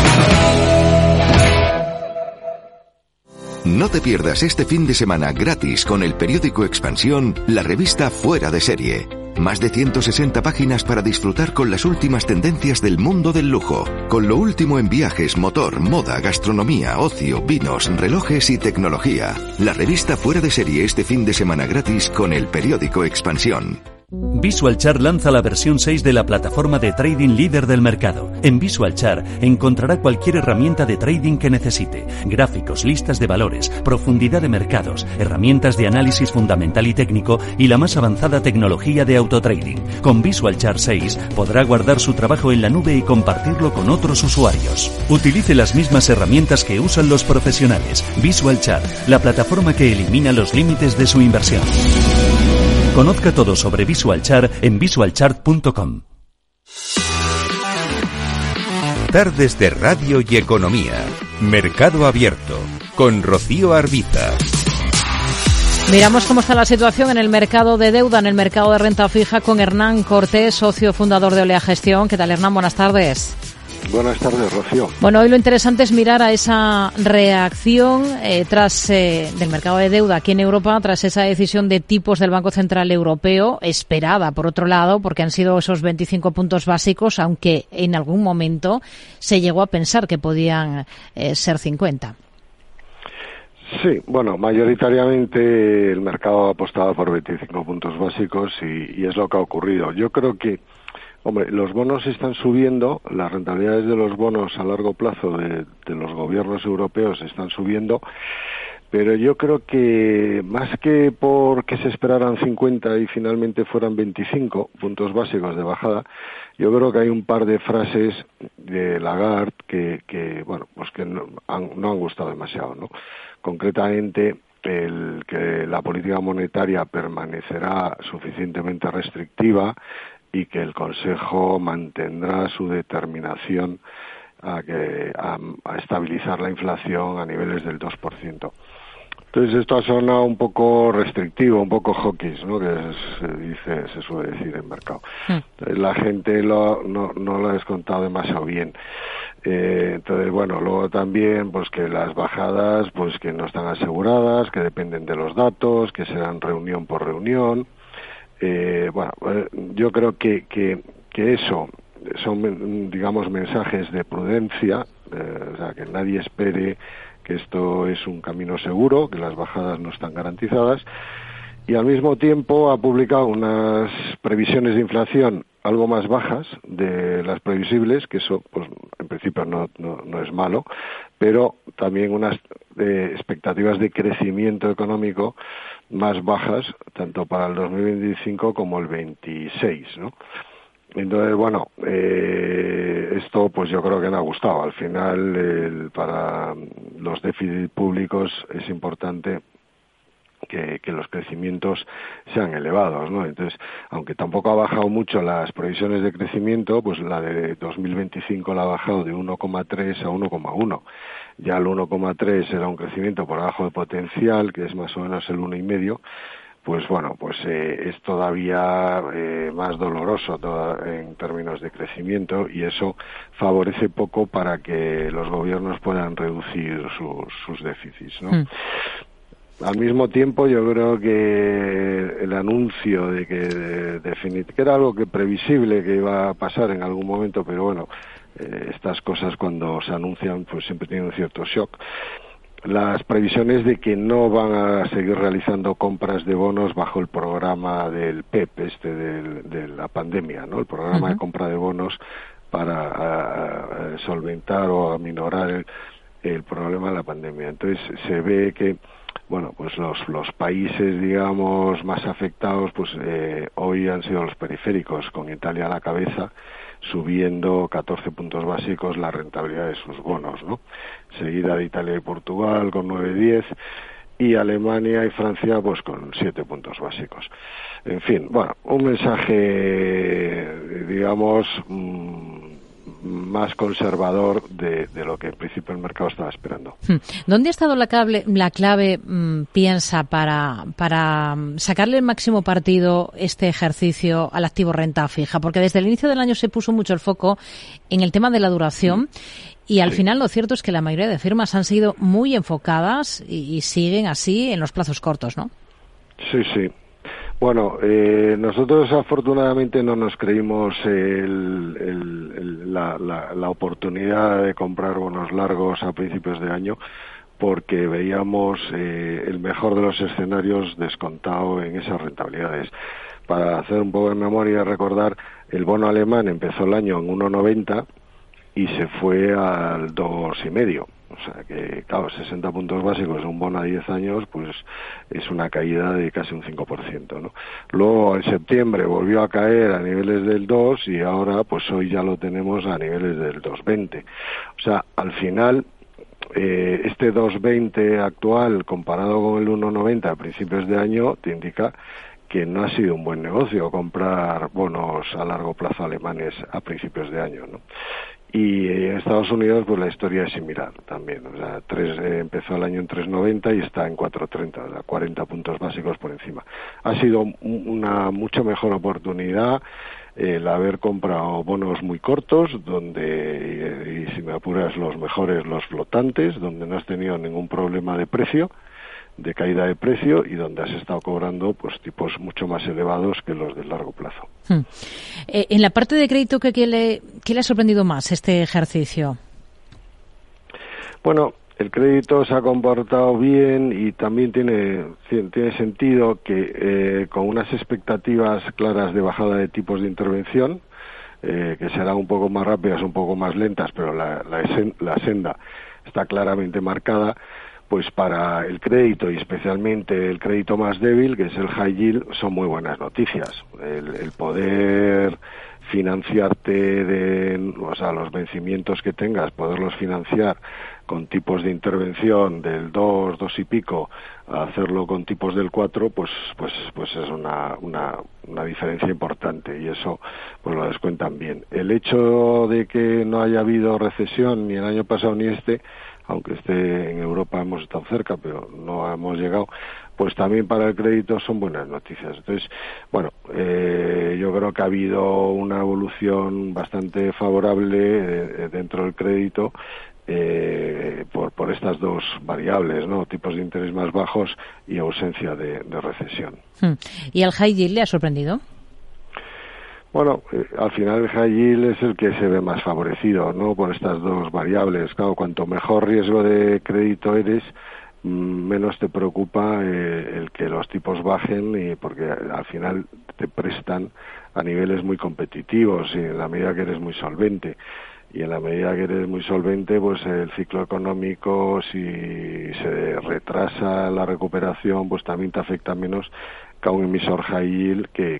No te pierdas este fin de semana gratis con el periódico Expansión, la revista Fuera de Serie. Más de 160 páginas para disfrutar con las últimas tendencias del mundo del lujo, con lo último en viajes, motor, moda, gastronomía, ocio, vinos, relojes y tecnología. La revista Fuera de Serie este fin de semana gratis con el periódico Expansión. VisualChart lanza la versión 6 de la plataforma de trading líder del mercado. En VisualChart encontrará cualquier herramienta de trading que necesite. Gráficos, listas de valores, profundidad de mercados, herramientas de análisis fundamental y técnico y la más avanzada tecnología de autotrading. Con VisualChart 6 podrá guardar su trabajo en la nube y compartirlo con otros usuarios. Utilice las mismas herramientas que usan los profesionales. VisualChart, la plataforma que elimina los límites de su inversión. Conozca todo sobre VisualChart en visualchart.com. Tardes de Radio y Economía. Mercado Abierto. Con Rocío Arbiza. Miramos cómo está la situación en el mercado de deuda, en el mercado de renta fija, con Hernán Cortés, socio fundador de Olea Gestión. ¿Qué tal, Hernán? Buenas tardes. Buenas tardes, Rocío. Bueno, hoy lo interesante es mirar a esa reacción del mercado de deuda aquí en Europa tras esa decisión de tipos del Banco Central Europeo, esperada por otro lado, porque han sido esos 25 puntos básicos, aunque en algún momento se llegó a pensar que podían ser 50. Sí, bueno, mayoritariamente el mercado ha apostado por 25 puntos básicos y es lo que ha ocurrido. Yo creo que los bonos están subiendo, las rentabilidades de los bonos a largo plazo de los gobiernos europeos están subiendo, pero yo creo que más que porque se esperaran 50 y finalmente fueran 25 puntos básicos de bajada, yo creo que hay un par de frases de Lagarde que no han gustado demasiado, ¿no? Concretamente, que la política monetaria permanecerá suficientemente restrictiva y que el Consejo mantendrá su determinación a estabilizar la inflación a niveles del 2%. Entonces esto ha sonado un poco restrictivo, un poco hawkish, ¿no? Que se suele decir en mercado. Entonces, la gente no lo ha descontado demasiado bien. Entonces, luego también, pues que las bajadas, pues que no están aseguradas, que dependen de los datos, que serán reunión por reunión. Yo creo que eso son, digamos, mensajes de prudencia, o sea, que nadie espere que esto es un camino seguro, que las bajadas no están garantizadas, y al mismo tiempo ha publicado unas previsiones de inflación algo más bajas de las previsibles, que eso, pues, en principio no es malo, pero también unas expectativas de crecimiento económico más bajas, tanto para el 2025 como el 26, ¿no? Entonces, esto pues yo creo que no ha gustado. Al final, para los déficits públicos es importante que los crecimientos sean elevados, ¿no? Entonces, aunque tampoco ha bajado mucho las previsiones de crecimiento, pues la de 2025 la ha bajado de 1,3 a 1,1. ya el 1,3 era un crecimiento por debajo de potencial, que es más o menos el 1,5, pues bueno, pues es todavía más doloroso en términos de crecimiento, y eso favorece poco para que los gobiernos puedan reducir sus déficits, ¿no? Al mismo tiempo, yo creo que el anuncio de que era algo que previsible que iba a pasar en algún momento, pero bueno, estas cosas cuando se anuncian pues siempre tienen un cierto shock. Las previsiones de que no van a seguir realizando compras de bonos bajo el programa del PEP, de la pandemia, ¿no? El programa de compra de bonos para solventar o aminorar el problema de la pandemia. Entonces se ve que, bueno, pues los países, digamos, más afectados, pues hoy han sido los periféricos, con Italia a la cabeza, subiendo 14 puntos básicos la rentabilidad de sus bonos, ¿no? Seguida de Italia y Portugal con 9-10, y Alemania y Francia pues con 7 puntos básicos. En fin, bueno, un mensaje, digamos, más conservador de lo que en principio el mercado estaba esperando. ¿Dónde ha estado la clave piensa, para sacarle el máximo partido este ejercicio al activo renta fija? Porque desde el inicio del año se puso mucho el foco en el tema de la duración, y al final lo cierto es que la mayoría de firmas han sido muy enfocadas y siguen así en los plazos cortos, ¿no? Sí. Bueno, nosotros afortunadamente no nos creímos la oportunidad de comprar bonos largos a principios de año, porque veíamos el mejor de los escenarios descontado en esas rentabilidades. Para hacer un poco de memoria, recordar, el bono alemán empezó el año en 1,90 y se fue al 2,5. O sea que, claro, 60 puntos básicos en un bono a 10 años, pues es una caída de casi un 5%, ¿no? Luego, en septiembre volvió a caer a niveles del 2 y ahora, pues hoy ya lo tenemos a niveles del 2,20. O sea, al final, este 2,20 actual comparado con el 1,90 a principios de año te indica que no ha sido un buen negocio comprar bonos a largo plazo alemanes a principios de año, ¿no? Y en Estados Unidos pues la historia es similar también, o sea, empezó el año en 3,90 y está en 4,30, o sea, 40 puntos básicos por encima. Ha sido una mucho mejor oportunidad el haber comprado bonos muy cortos, donde, y si me apuras, los mejores, los flotantes, donde no has tenido ningún problema de precio, de caída de precio, y donde has estado cobrando pues tipos mucho más elevados que los de largo plazo. En la parte de crédito, ¿qué le ha sorprendido más este ejercicio? Bueno, el crédito se ha comportado bien y también tiene sentido que con unas expectativas claras de bajada de tipos de intervención, que serán un poco más rápidas, un poco más lentas, pero la senda está claramente marcada. Pues para el crédito, y especialmente el crédito más débil, que es el high yield, son muy buenas noticias. El poder financiarte los vencimientos que tengas, poderlos financiar con tipos de intervención del 2 y pico, a hacerlo con tipos del 4, pues es una diferencia importante, y eso pues lo descuentan bien. El hecho de que no haya habido recesión ni el año pasado ni aunque en Europa hemos estado cerca, pero no hemos llegado, pues también para el crédito son buenas noticias. Entonces, bueno, yo creo que ha habido una evolución bastante favorable dentro del crédito por estas dos variables, ¿no? Tipos de interés más bajos y ausencia de recesión. ¿Y el high yield le ha sorprendido? Bueno, al final el high yield es el que se ve más favorecido, ¿no? Por estas dos variables. Claro, cuanto mejor riesgo de crédito eres, menos te preocupa el que los tipos bajen, y porque al final te prestan a niveles muy competitivos, y en la medida que eres muy solvente. Y en la medida que eres muy solvente, pues el ciclo económico, si se retrasa la recuperación, pues también te afecta menos que a un emisor high yield que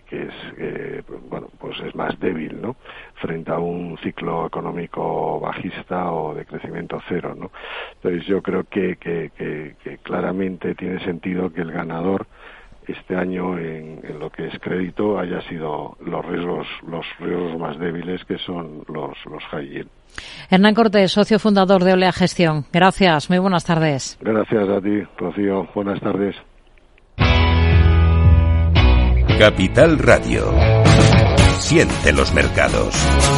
es más débil, ¿no? Frente a un ciclo económico bajista o de crecimiento cero, ¿no? Entonces yo creo que claramente tiene sentido que el ganador este año en lo que es crédito haya sido los riesgos más débiles, que son los high yield. Hernán Cortés, socio fundador de Olea Gestión. Gracias, muy buenas tardes. Gracias a ti, Rocío. Buenas tardes. Capital Radio. Siente los mercados.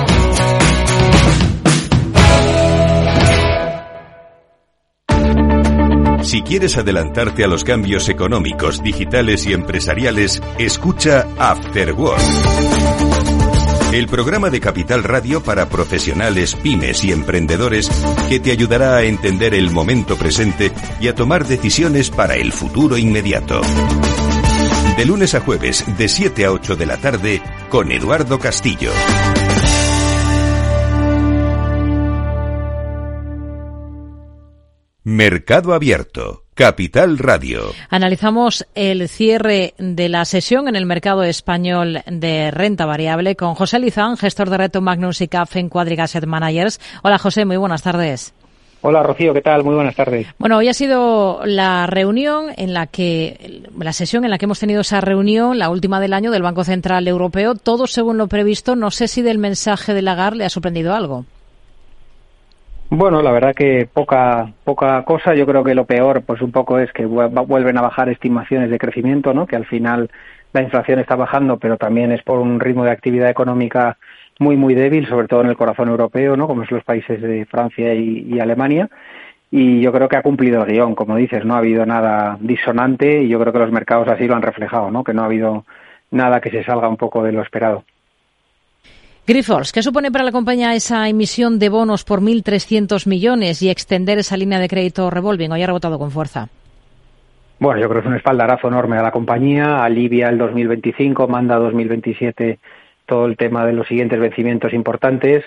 Si quieres adelantarte a los cambios económicos, digitales y empresariales, escucha After Work. El programa de Capital Radio para profesionales, pymes y emprendedores que te ayudará a entender el momento presente y a tomar decisiones para el futuro inmediato. De lunes a jueves, de 7 a 8 de la tarde, con Eduardo Castillo. Mercado Abierto, Capital Radio. Analizamos el cierre de la sesión en el mercado español de renta variable con José Lizán, gestor de Reto Magnus y CAF en Quadriga Asset Managers. Hola José, muy buenas tardes. Hola Rocío, ¿qué tal? Muy buenas tardes. Bueno, hoy ha sido la sesión en la que hemos tenido esa reunión, la última del año del Banco Central Europeo, todo según lo previsto. No sé si del mensaje de Lagarde le ha sorprendido algo. Bueno, la verdad que poca cosa. Yo creo que lo peor, pues un poco es que vuelven a bajar estimaciones de crecimiento, ¿no? Que al final la inflación está bajando, pero también es por un ritmo de actividad económica muy débil, sobre todo en el corazón europeo, ¿no? Como es los países de Francia y Alemania. Y yo creo que ha cumplido el guión, como dices, no ha habido nada disonante y yo creo que los mercados así lo han reflejado, ¿no? Que no ha habido nada que se salga un poco de lo esperado. Grifols, ¿qué supone para la compañía esa emisión de bonos por 1.300 millones y extender esa línea de crédito revolving? Hoy ha rebotado con fuerza. Bueno, yo creo que es un espaldarazo enorme a la compañía, alivia el 2025, manda 2027 todo el tema de los siguientes vencimientos importantes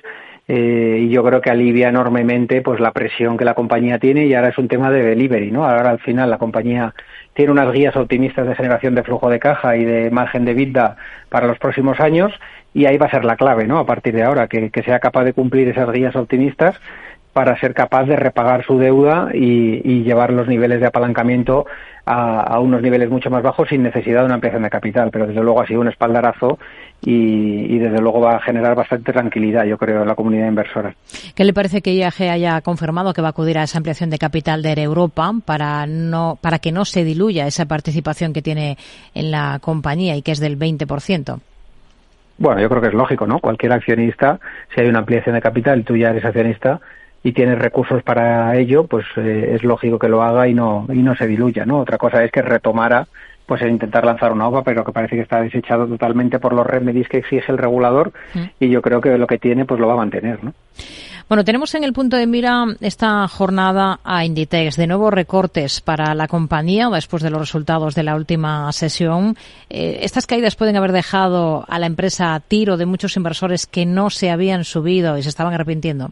y yo creo que alivia enormemente pues la presión que la compañía tiene y ahora es un tema de delivery, ¿no? Ahora al final la compañía tiene unas guías optimistas de generación de flujo de caja y de margen de EBITDA para los próximos años y ahí va a ser la clave, ¿no? A partir de ahora, que sea capaz de cumplir esas guías optimistas para ser capaz de repagar su deuda y llevar los niveles de apalancamiento a unos niveles mucho más bajos sin necesidad de una ampliación de capital. Pero desde luego ha sido un espaldarazo y desde luego va a generar bastante tranquilidad, yo creo, en la comunidad inversora. ¿Qué le parece que IAG haya confirmado que va a acudir a esa ampliación de capital de Europa para que no se diluya esa participación que tiene en la compañía y que es del 20%? Bueno, yo creo que es lógico, ¿no? Cualquier accionista, si hay una ampliación de capital, tú ya eres accionista y tienes recursos para ello, pues es lógico que lo haga y no se diluya, ¿no? Otra cosa es que retomara pues el intentar lanzar una OPA, pero que parece que está desechado totalmente por los remedios que exige el regulador y yo creo que lo que tiene pues lo va a mantener, ¿no? Bueno, tenemos en el punto de mira esta jornada a Inditex, de nuevo recortes para la compañía después de los resultados de la última sesión. Estas caídas pueden haber dejado a la empresa a tiro de muchos inversores que no se habían subido y se estaban arrepintiendo.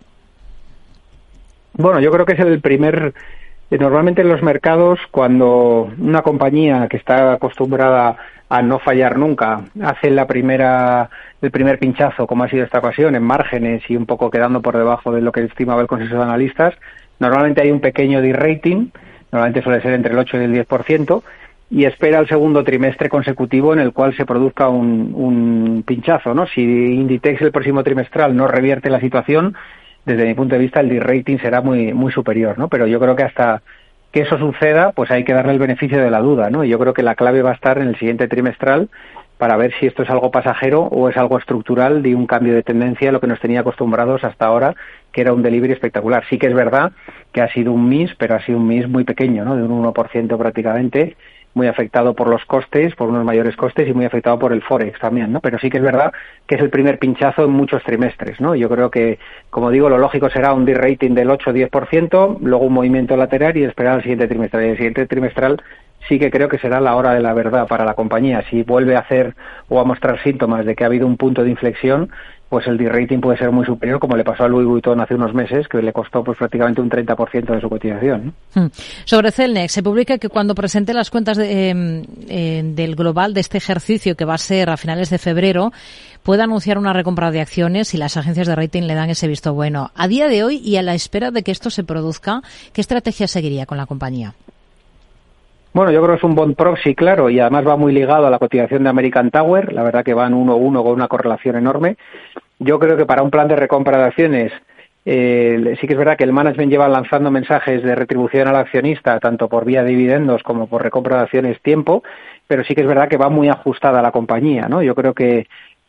Bueno, yo creo que es el primer... Normalmente en los mercados, cuando una compañía que está acostumbrada a no fallar nunca hace el primer pinchazo, como ha sido esta ocasión, en márgenes y un poco quedando por debajo de lo que estimaba el consenso de analistas, normalmente hay un pequeño de-rating, normalmente suele ser entre el 8 y el 10%, y espera el segundo trimestre consecutivo en el cual se produzca un pinchazo, ¿no? Si Inditex el próximo trimestral no revierte la situación, desde mi punto de vista el de-rating será muy superior, ¿no? Pero yo creo que hasta que eso suceda, pues hay que darle el beneficio de la duda, ¿no? Y yo creo que la clave va a estar en el siguiente trimestral para ver si esto es algo pasajero o es algo estructural de un cambio de tendencia a lo que nos tenía acostumbrados hasta ahora, que era un delivery espectacular. Sí que es verdad que ha sido un miss, pero ha sido un miss muy pequeño, ¿no? De un 1% prácticamente, muy afectado por los costes, por unos mayores costes y muy afectado por el Forex también, ¿no? Pero sí que es verdad que es el primer pinchazo en muchos trimestres, ¿no? Yo creo que, como digo, lo lógico será un de-rating del 8-10%, luego un movimiento lateral y esperar al siguiente trimestral. Y el siguiente trimestral sí que creo que será la hora de la verdad para la compañía. Si vuelve a hacer o a mostrar síntomas de que ha habido un punto de inflexión, pues el de-rating puede ser muy superior, como le pasó a Louis Vuitton hace unos meses, que le costó pues prácticamente un 30% de su cotización, ¿no? Sobre Celnex, se publica que cuando presente las cuentas del global de este ejercicio, que va a ser a finales de febrero, puede anunciar una recompra de acciones y las agencias de rating le dan ese visto bueno. A día de hoy y a la espera de que esto se produzca, ¿qué estrategia seguiría con la compañía? Bueno, yo creo que es un bond proxy, claro, y además va muy ligado a la cotización de American Tower. La verdad que van 1-1 con una correlación enorme. Yo creo que para un plan de recompra de acciones, sí que es verdad que el management lleva lanzando mensajes de retribución al accionista, tanto por vía de dividendos como por recompra de acciones tiempo, pero sí que es verdad que va muy ajustada a la compañía, ¿no? Yo creo que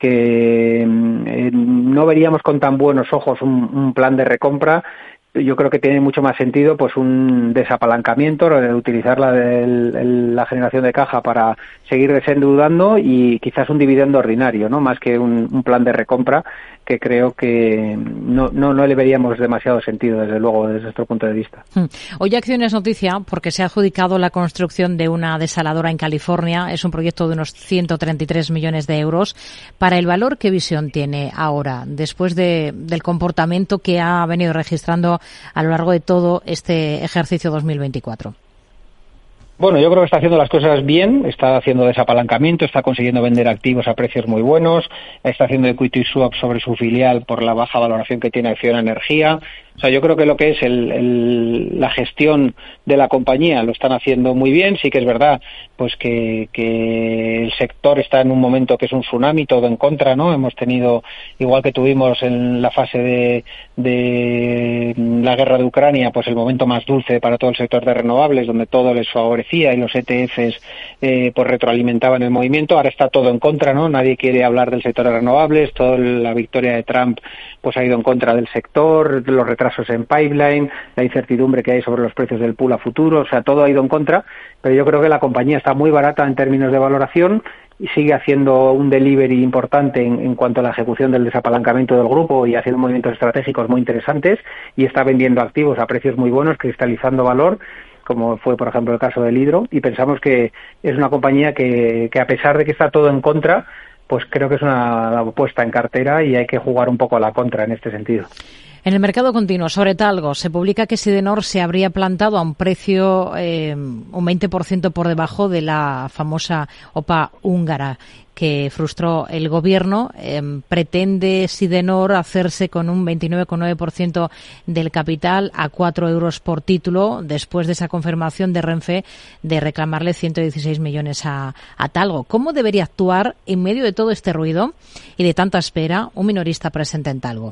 no veríamos con tan buenos ojos un plan de recompra. Yo creo que tiene mucho más sentido pues un desapalancamiento, utilizar la generación de caja para seguir desendeudando y quizás un dividendo ordinario, ¿no? Más que un plan de recompra, que creo que no le veríamos demasiado sentido, desde luego, desde nuestro punto de vista. Hoy Acciones noticia porque se ha adjudicado la construcción de una desaladora en California. Es un proyecto de unos 133 millones de euros. Para el valor, ¿qué visión tiene ahora, después del comportamiento que ha venido registrando a lo largo de todo este ejercicio 2024? Bueno, yo creo que está haciendo las cosas bien, está haciendo desapalancamiento, está consiguiendo vender activos a precios muy buenos, está haciendo equity swap sobre su filial por la baja valoración que tiene Acciona Energía. O sea, yo creo que lo que es la gestión de la compañía lo están haciendo muy bien. Sí que es verdad pues que el sector está en un momento que es un tsunami, todo en contra, ¿no? Hemos tenido, igual que tuvimos en la fase de la guerra de Ucrania, pues el momento más dulce para todo el sector de renovables, donde todo les favorecía y los ETFs pues retroalimentaban el movimiento. Ahora está todo en contra, ¿no? Nadie quiere hablar del sector de renovables, toda la victoria de Trump pues ha ido en contra del sector, los retrasos en pipeline, la incertidumbre que hay sobre los precios del pool a futuro, o sea, todo ha ido en contra, pero yo creo que la compañía está muy barata en términos de valoración y sigue haciendo un delivery importante en cuanto a la ejecución del desapalancamiento del grupo y haciendo movimientos estratégicos muy interesantes y está vendiendo activos a precios muy buenos, cristalizando valor, como fue, por ejemplo, el caso del Hydro, y pensamos que es una compañía que a pesar de que está todo en contra, pues creo que es una apuesta en cartera y hay que jugar un poco a la contra en este sentido. En el mercado continuo, sobre Talgo, se publica que Sidenor se habría plantado a un precio un 20% por debajo de la famosa OPA húngara que frustró el gobierno. Pretende Sidenor hacerse con un 29,9% del capital a 4 euros por título después de esa confirmación de Renfe de reclamarle 116 millones a Talgo. ¿Cómo debería actuar en medio de todo este ruido y de tanta espera un minorista presente en Talgo?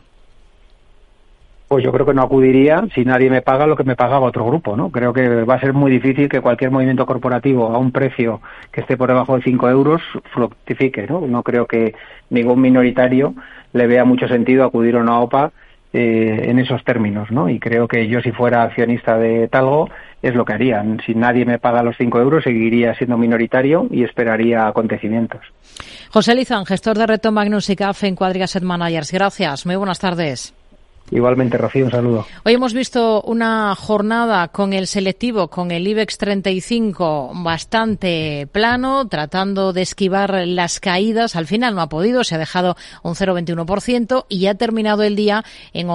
Pues yo creo que no acudiría si nadie me paga lo que me pagaba otro grupo, ¿no? Creo que va a ser muy difícil que cualquier movimiento corporativo a un precio que esté por debajo de 5 euros fructifique, ¿no? No creo que ningún minoritario le vea mucho sentido acudir a una OPA en esos términos, ¿no? Y creo que yo, si fuera accionista de Talgo, es lo que haría. Si nadie me paga los 5 euros, seguiría siendo minoritario y esperaría acontecimientos. José Lizán, gestor de Reto Magnus y CAF en Quadriga Asset Managers. Gracias. Muy buenas tardes. Igualmente, Rocío, un saludo. Hoy hemos visto una jornada con el selectivo, con el IBEX 35 bastante plano, tratando de esquivar las caídas. Al final no ha podido, se ha dejado un 0,21% y ha terminado el día en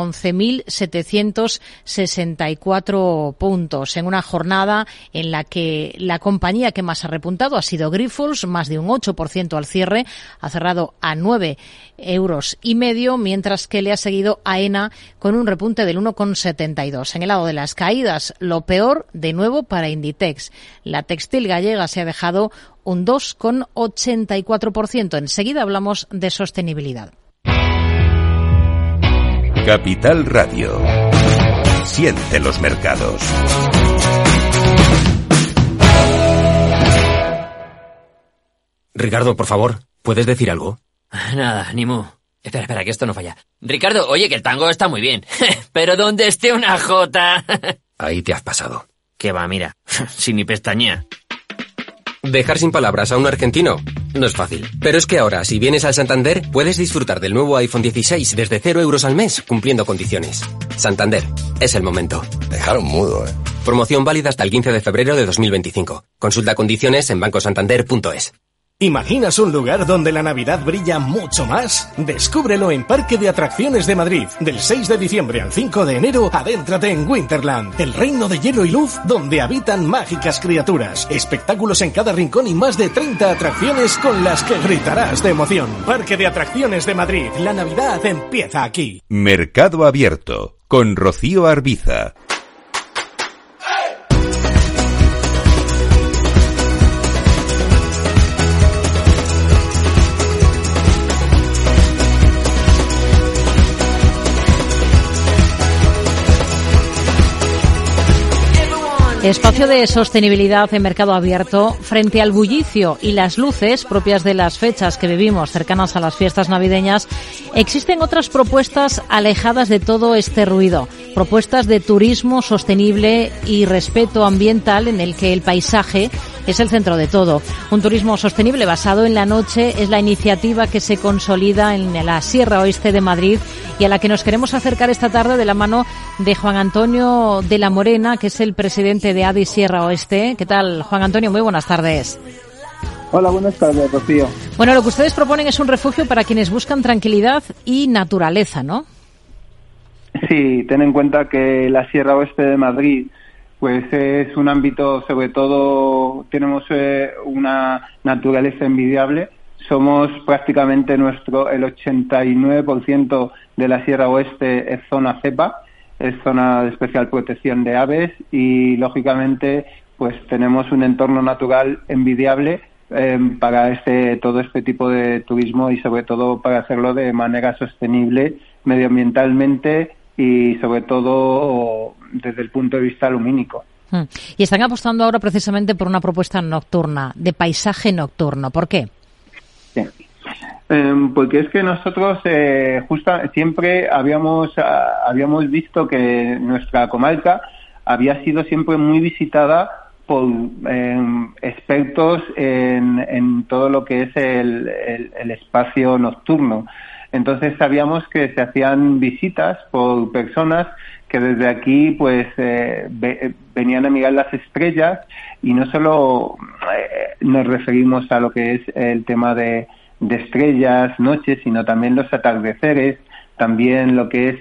11.764 puntos, en una jornada en la que la compañía que más ha repuntado ha sido Grifols, más de un 8% al cierre, ha cerrado a 9,5 euros, mientras que le ha seguido AENA con un repunte del 1,72. En el lado de las caídas, lo peor de nuevo para Inditex. La textil gallega se ha dejado un 2,84%. Enseguida hablamos de sostenibilidad. Capital Radio. Siente los mercados. Ricardo, por favor, ¿puedes decir algo? Nada, ni mu. Espera, que esto no falla. Ricardo, oye, que el tango está muy bien. Pero donde esté una jota... Ahí te has pasado. Que va, mira, sin ni pestañea. Dejar sin palabras a un argentino no es fácil. Pero es que ahora, si vienes al Santander, puedes disfrutar del nuevo iPhone 16 desde 0 euros al mes, cumpliendo condiciones. Santander, es el momento. Dejaron mudo, ¿eh? Promoción válida hasta el 15 de febrero de 2025. Consulta condiciones en bancosantander.es. ¿Imaginas un lugar donde la Navidad brilla mucho más? Descúbrelo en Parque de Atracciones de Madrid. Del 6 de diciembre al 5 de enero, adéntrate en Winterland, el reino de hielo y luz donde habitan mágicas criaturas. Espectáculos en cada rincón y más de 30 atracciones con las que gritarás de emoción. Parque de Atracciones de Madrid. La Navidad empieza aquí. Mercado Abierto con Rocío Arbiza. Espacio de sostenibilidad en Mercado Abierto. Frente al bullicio y las luces propias de las fechas que vivimos cercanas a las fiestas navideñas, existen otras propuestas alejadas de todo este ruido. Propuestas de turismo sostenible y respeto ambiental en el que el paisaje es el centro de todo. Un turismo sostenible basado en la noche es la iniciativa que se consolida en la Sierra Oeste de Madrid y a la que nos queremos acercar esta tarde de la mano de Juan Antonio de la Morena, que es el presidente de ADI Sierra Oeste. ¿Qué tal, Juan Antonio? Muy buenas tardes. Hola, buenas tardes, Rocío. Bueno, lo que ustedes proponen es un refugio para quienes buscan tranquilidad y naturaleza, ¿no? Sí, ten en cuenta que la Sierra Oeste de Madrid pues es un ámbito, sobre todo tenemos una naturaleza envidiable. Somos prácticamente el 89% de la Sierra Oeste es zona cepa, es zona de especial protección de aves y lógicamente pues tenemos un entorno natural envidiable para todo este tipo de turismo y sobre todo para hacerlo de manera sostenible medioambientalmente y sobre todo desde el punto de vista lumínico. Y están apostando ahora precisamente por una propuesta nocturna, de paisaje nocturno. ¿Por qué? Sí. Porque es que nosotros siempre habíamos visto que nuestra comarca había sido siempre muy visitada por expertos en todo lo que es el espacio nocturno. Entonces sabíamos que se hacían visitas por personas que desde aquí pues venían a mirar las estrellas y no solo nos referimos a lo que es el tema de estrellas, noches, sino también los atardeceres, también lo que es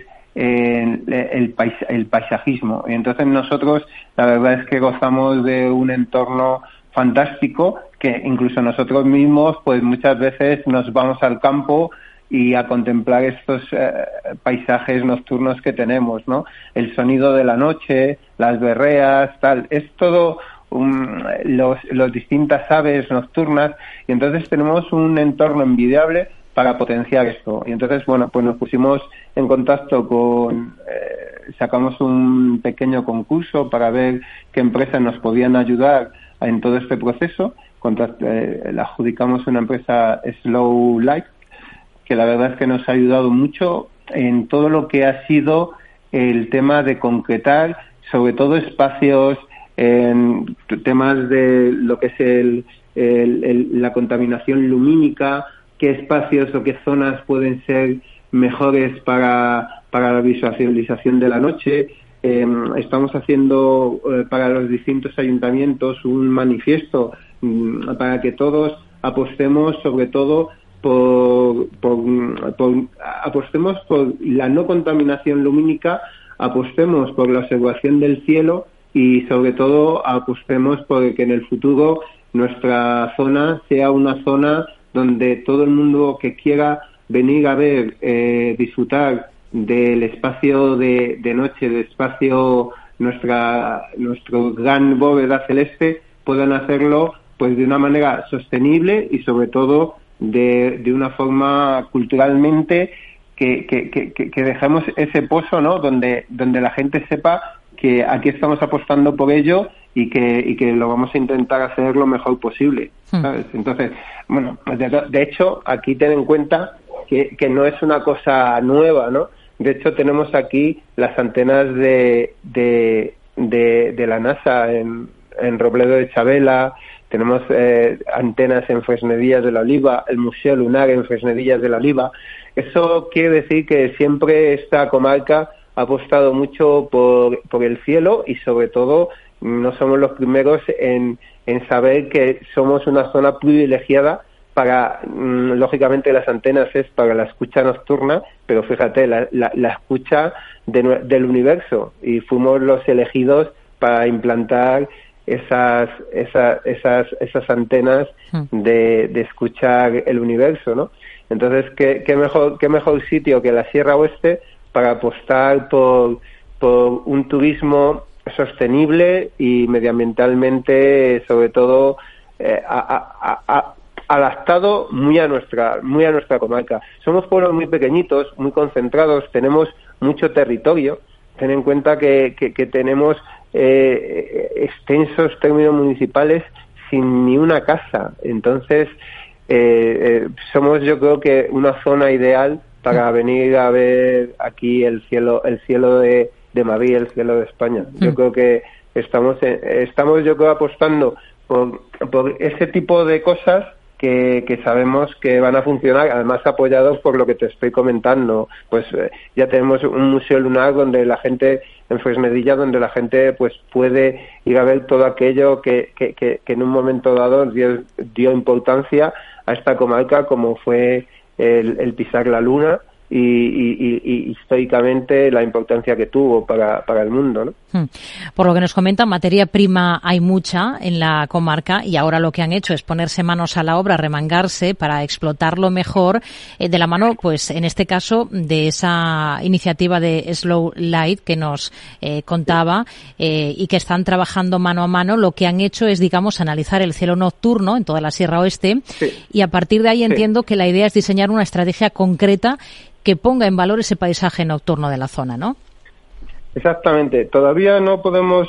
el paisajismo. Y entonces nosotros la verdad es que gozamos de un entorno fantástico que incluso nosotros mismos pues muchas veces nos vamos al campo y a contemplar estos paisajes nocturnos que tenemos, ¿no? El sonido de la noche, las berreas, tal, es todo los distintas aves nocturnas y entonces tenemos un entorno envidiable para potenciar esto. Y entonces, bueno, pues nos pusimos en contacto sacamos un pequeño concurso para ver qué empresas nos podían ayudar en todo este proceso. Le adjudicamos una empresa Slow Life, que la verdad es que nos ha ayudado mucho en todo lo que ha sido el tema de concretar, sobre todo espacios, en temas de lo que es la contaminación lumínica, qué espacios o qué zonas pueden ser mejores para la visualización de la noche. Estamos haciendo para los distintos ayuntamientos un manifiesto para que todos apostemos sobre todo apostemos por la no contaminación lumínica, apostemos por la observación del cielo y sobre todo apostemos por que en el futuro nuestra zona sea una zona donde todo el mundo que quiera venir a ver, disfrutar del espacio de noche, del espacio nuestro gran bóveda celeste, puedan hacerlo pues de una manera sostenible y sobre todo de una forma culturalmente que dejemos ese pozo, ¿no? Donde la gente sepa que aquí estamos apostando por ello y que lo vamos a intentar hacer lo mejor posible, ¿sabes? Entonces, bueno, pues de hecho, aquí ten en cuenta que no es una cosa nueva, ¿no? De hecho, tenemos aquí las antenas de la NASA en Robledo de Chabela, tenemos antenas en Fresnedillas de la Oliva, el Museo Lunar en Fresnedillas de la Oliva. Eso quiere decir que siempre esta comarca ha apostado mucho por el cielo y sobre todo no somos los primeros en saber que somos una zona privilegiada para, lógicamente las antenas es para la escucha nocturna, pero fíjate, la escucha del universo, y fuimos los elegidos para implantar esas antenas de escuchar el universo, ¿no? Entonces, qué mejor sitio que la Sierra Oeste para apostar por un turismo sostenible y medioambientalmente, sobre todo, adaptado muy a nuestra comarca. Somos pueblos muy pequeñitos, muy concentrados, tenemos mucho territorio, ten en cuenta que tenemos extensos términos municipales sin ni una casa. Entonces, somos, yo creo que, una zona ideal para venir a ver aquí el cielo de Madrid, el cielo de España. Yo creo que estamos yo creo, apostando por ese tipo de cosas que sabemos que van a funcionar, además apoyados por lo que te estoy comentando. Pues ya tenemos un museo lunar donde la gente, en Fresnedilla, donde la gente pues puede ir a ver todo aquello que en un momento dado dio importancia a esta comarca, como fue el pisar la luna y históricamente la importancia que tuvo para el mundo, ¿no? Por lo que nos comenta, materia prima hay mucha en la comarca y ahora lo que han hecho es ponerse manos a la obra, remangarse para explotarlo mejor, de la mano, pues en este caso, de esa iniciativa de Slow Light que nos contaba, y que están trabajando mano a mano. Lo que han hecho es, digamos, analizar el cielo nocturno en toda la Sierra Oeste, y a partir de ahí entiendo que la idea es diseñar una estrategia concreta que ponga en valor ese paisaje nocturno de la zona, ¿no? Exactamente. Todavía no podemos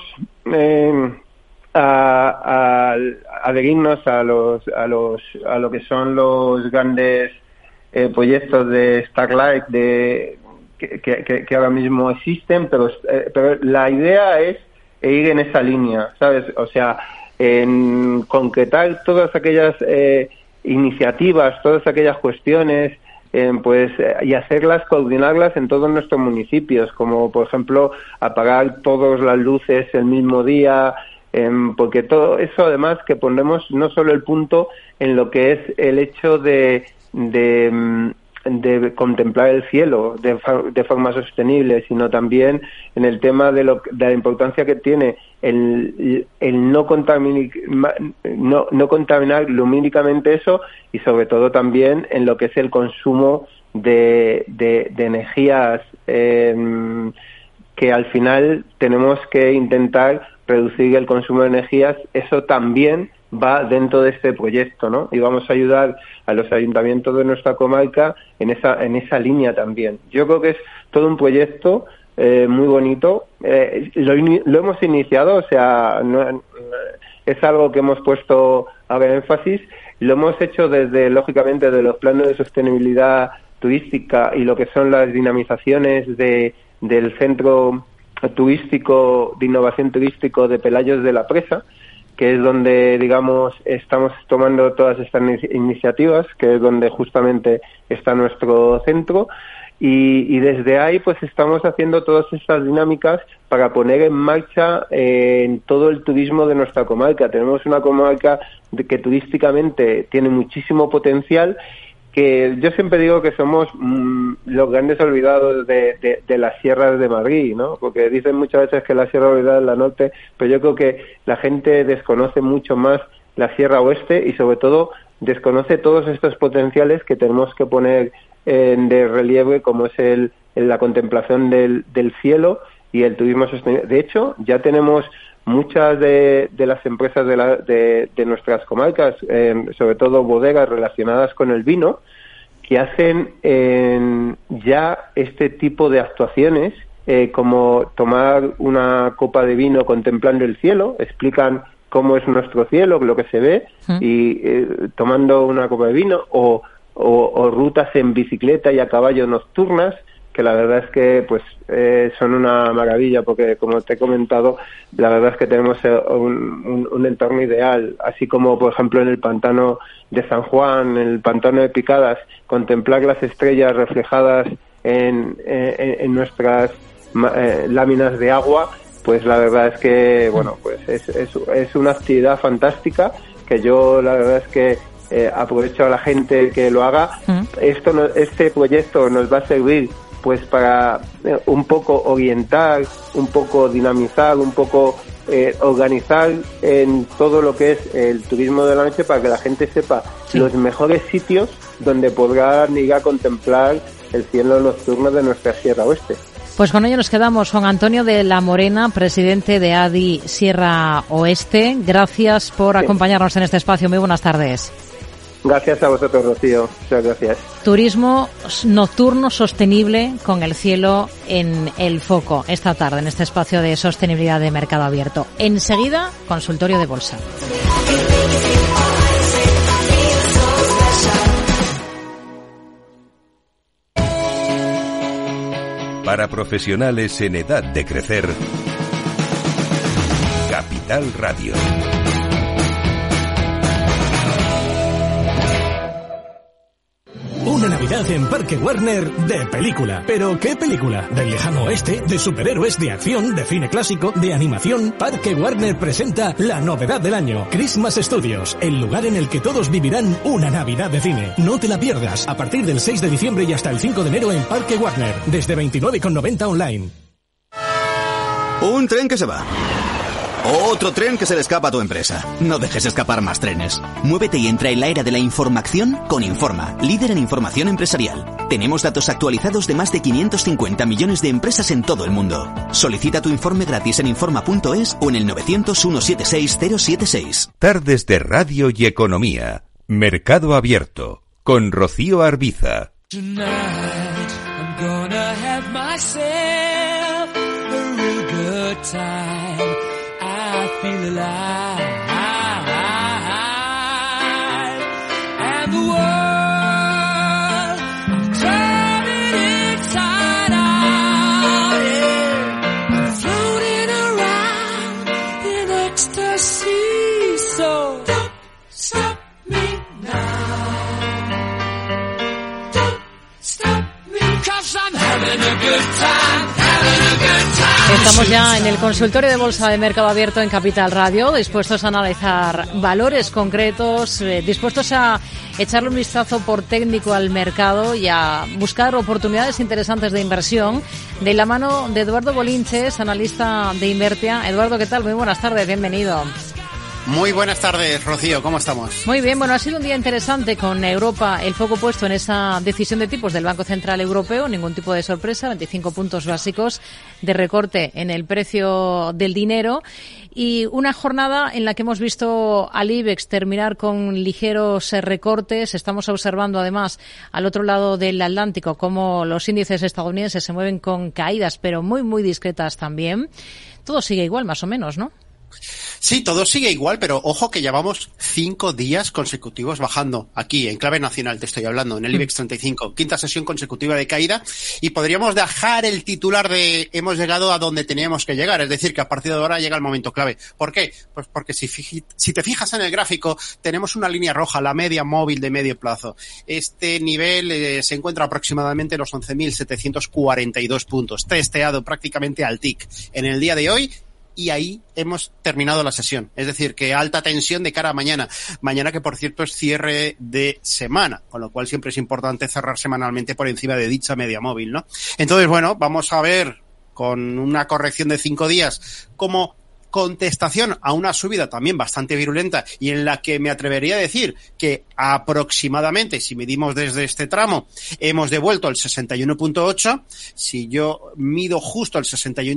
adherirnos a lo que son los grandes proyectos de Starlight que ahora mismo existen, pero la idea es ir en esa línea, ¿sabes? O sea, en concretar todas aquellas iniciativas, todas aquellas cuestiones, y hacerlas, coordinarlas en todos nuestros municipios, como por ejemplo apagar todas las luces el mismo día, porque todo eso, además, que ponemos no solo el punto en lo que es el hecho de contemplar el cielo de forma sostenible, sino también en el tema de la importancia que tiene el no contaminar lumínicamente eso, y sobre todo también en lo que es el consumo de energías, que al final tenemos que intentar reducir el consumo de energías. Eso también va dentro de este proyecto, ¿no? Y vamos a ayudar a los ayuntamientos de nuestra comarca en esa línea también. Yo creo que es todo un proyecto muy bonito. Lo hemos iniciado, o sea, es algo que hemos puesto ahora énfasis. Lo hemos hecho lógicamente, de los planes de sostenibilidad turística y lo que son las dinamizaciones del centro turístico de innovación turístico de Pelayos de la Presa, que es donde, digamos, estamos tomando todas estas iniciativas, que es donde justamente está nuestro centro, y desde ahí pues estamos haciendo todas estas dinámicas para poner en marcha en todo el turismo de nuestra comarca. Tenemos una comarca que turísticamente tiene muchísimo potencial, que yo siempre digo que somos los grandes olvidados de las sierras de Madrid, ¿no? Porque dicen muchas veces que la sierra olvidada es la norte, pero yo creo que la gente desconoce mucho más la sierra oeste y sobre todo desconoce todos estos potenciales que tenemos que poner de relieve, como es la contemplación del cielo y el turismo sostenible. De hecho, ya tenemos muchas de las empresas de nuestras comarcas, sobre todo bodegas relacionadas con el vino, que hacen ya este tipo de actuaciones, como tomar una copa de vino contemplando el cielo, explican cómo es nuestro cielo, lo que se ve, y tomando una copa de vino, o rutas en bicicleta y a caballo nocturnas, que la verdad es que pues son una maravilla, porque como te he comentado, la verdad es que tenemos un entorno ideal, así como por ejemplo en el pantano de San Juan, en el pantano de Picadas, contemplar las estrellas reflejadas en nuestras láminas de agua, pues la verdad es que bueno, pues es una actividad fantástica, que yo la verdad es que aprovecho a la gente que lo haga. Este proyecto nos va a servir pues para un poco orientar, un poco dinamizar, un poco organizar en todo lo que es el turismo de la noche, para que la gente sepa los mejores sitios donde podrán ir a contemplar el cielo nocturno de nuestra Sierra Oeste. Pues con ello nos quedamos. Juan Antonio de la Morena, presidente de ADI Sierra Oeste. Gracias por acompañarnos en este espacio. Muy buenas tardes. Gracias a vosotros, Rocío. Muchas gracias. Turismo nocturno sostenible con el cielo en el foco esta tarde en este espacio de sostenibilidad de Mercado Abierto. Enseguida, consultorio de bolsa. Para profesionales en edad de crecer, Capital Radio. Una Navidad en Parque Warner de película. ¿Pero qué película? ¿De lejano oeste? ¿De superhéroes? ¿De acción? ¿De cine clásico? ¿De animación? Parque Warner presenta la novedad del año. Christmas Studios, el lugar en el que todos vivirán una Navidad de cine. No te la pierdas, a partir del 6 de diciembre y hasta el 5 de enero en Parque Warner, desde 29,90 online. Un tren que se va. Otro tren que se le escapa a tu empresa. No dejes escapar más trenes. Muévete y entra en la era de la información con Informa, líder en información empresarial. Tenemos datos actualizados de más de 550 millones de empresas en todo el mundo. Solicita tu informe gratis en Informa.es o en el 900-176-076. Tardes de Radio y Economía. Mercado Abierto. Con Rocío Arbiza. Tonight, I'm gonna have myself a real good time. I feel alive, and the world turning inside out, yeah. Floating around in ecstasy. So don't stop me now, don't stop me, 'cause I'm having a good time, having a good time. Estamos ya en el consultorio de bolsa de Mercado Abierto en Capital Radio, dispuestos a analizar valores concretos, dispuestos a echarle un vistazo por técnico al mercado y a buscar oportunidades interesantes de inversión de la mano de Eduardo Bolinches, analista de Invertia. Eduardo, ¿qué tal? Muy buenas tardes, bienvenido. Muy buenas tardes, Rocío, ¿cómo estamos? Muy bien, bueno, ha sido un día interesante con Europa, el foco puesto en esa decisión de tipos del Banco Central Europeo, ningún tipo de sorpresa, 25 puntos básicos de recorte en el precio del dinero y una jornada en la que hemos visto al IBEX terminar con ligeros recortes. Estamos observando además al otro lado del Atlántico cómo los índices estadounidenses se mueven con caídas, pero muy, muy discretas también. Todo sigue igual, más o menos, ¿no? Sí, todo sigue igual, pero ojo que llevamos 5 días consecutivos bajando. Aquí, en clave nacional, te estoy hablando, en el IBEX 35. Quinta sesión consecutiva de caída. Y podríamos dejar el titular de hemos llegado a donde teníamos que llegar. Es decir, que a partir de ahora llega el momento clave. ¿Por qué? Pues porque si te fijas en el gráfico, tenemos una línea roja, la media móvil de medio plazo. Este nivel se encuentra aproximadamente en los 11.742 puntos. Testeado prácticamente al TIC. En el día de hoy, y ahí hemos terminado la sesión. Es decir, que alta tensión de cara a mañana. Mañana que, por cierto, es cierre de semana, con lo cual siempre es importante cerrar semanalmente por encima de dicha media móvil, ¿no? Entonces, bueno, vamos a ver con una corrección de 5 días cómo contestación a una subida también bastante virulenta y en la que me atrevería a decir que aproximadamente, si medimos desde este tramo, hemos devuelto el 61.8. Si yo mido justo el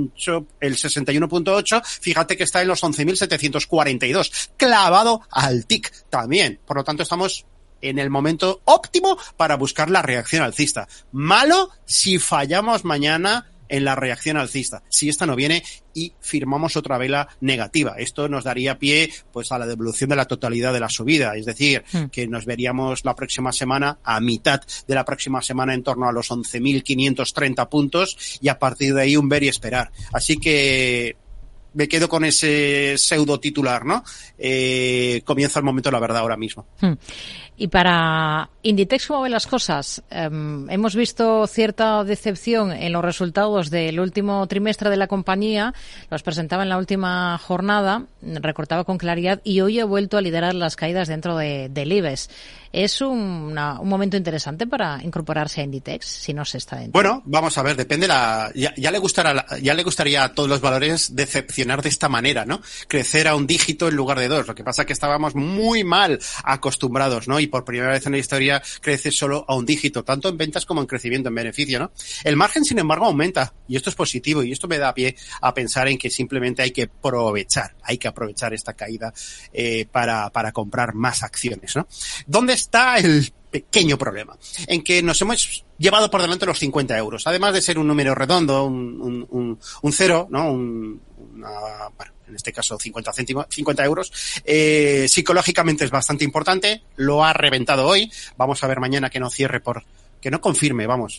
61.8, fíjate que está en los 11.742, clavado al TIC también. Por lo tanto, estamos en el momento óptimo para buscar la reacción alcista. Malo si fallamos mañana en la reacción alcista, si esta no viene y firmamos otra vela negativa. Esto nos daría pie pues a la devolución de la totalidad de la subida, es decir, que nos veríamos la próxima semana, a mitad de la próxima semana, en torno a los 11.530 puntos y a partir de ahí un ver y esperar. Así que me quedo con ese pseudo titular, ¿no? Comienza el momento de la verdad ahora mismo. Y para Inditex, ¿cómo ven las cosas? Hemos visto cierta decepción en los resultados del último trimestre de la compañía. Los presentaba en la última jornada, recortaba con claridad y hoy ha vuelto a liderar las caídas dentro del IBEX. ¿Es un momento interesante para incorporarse a Inditex si no se está dentro? Bueno, vamos a ver, depende ya le gustaría a todos los valores decepcionar evolucionar de esta manera, ¿no? Crecer a un dígito en lugar de 2. Lo que pasa es que estábamos muy mal acostumbrados, ¿no? Y por primera vez en la historia crece solo a un dígito, tanto en ventas como en crecimiento, en beneficio, ¿no? El margen, sin embargo, aumenta, y esto es positivo, y esto me da pie a pensar en que simplemente hay que aprovechar esta caída para comprar más acciones, ¿no? ¿Dónde está el pequeño problema? En que nos hemos llevado por delante los 50 euros. Además de ser un número redondo, un cero, ¿no? En este caso 50 euros, psicológicamente es bastante importante, lo ha reventado hoy, vamos a ver mañana que no cierre que no confirme,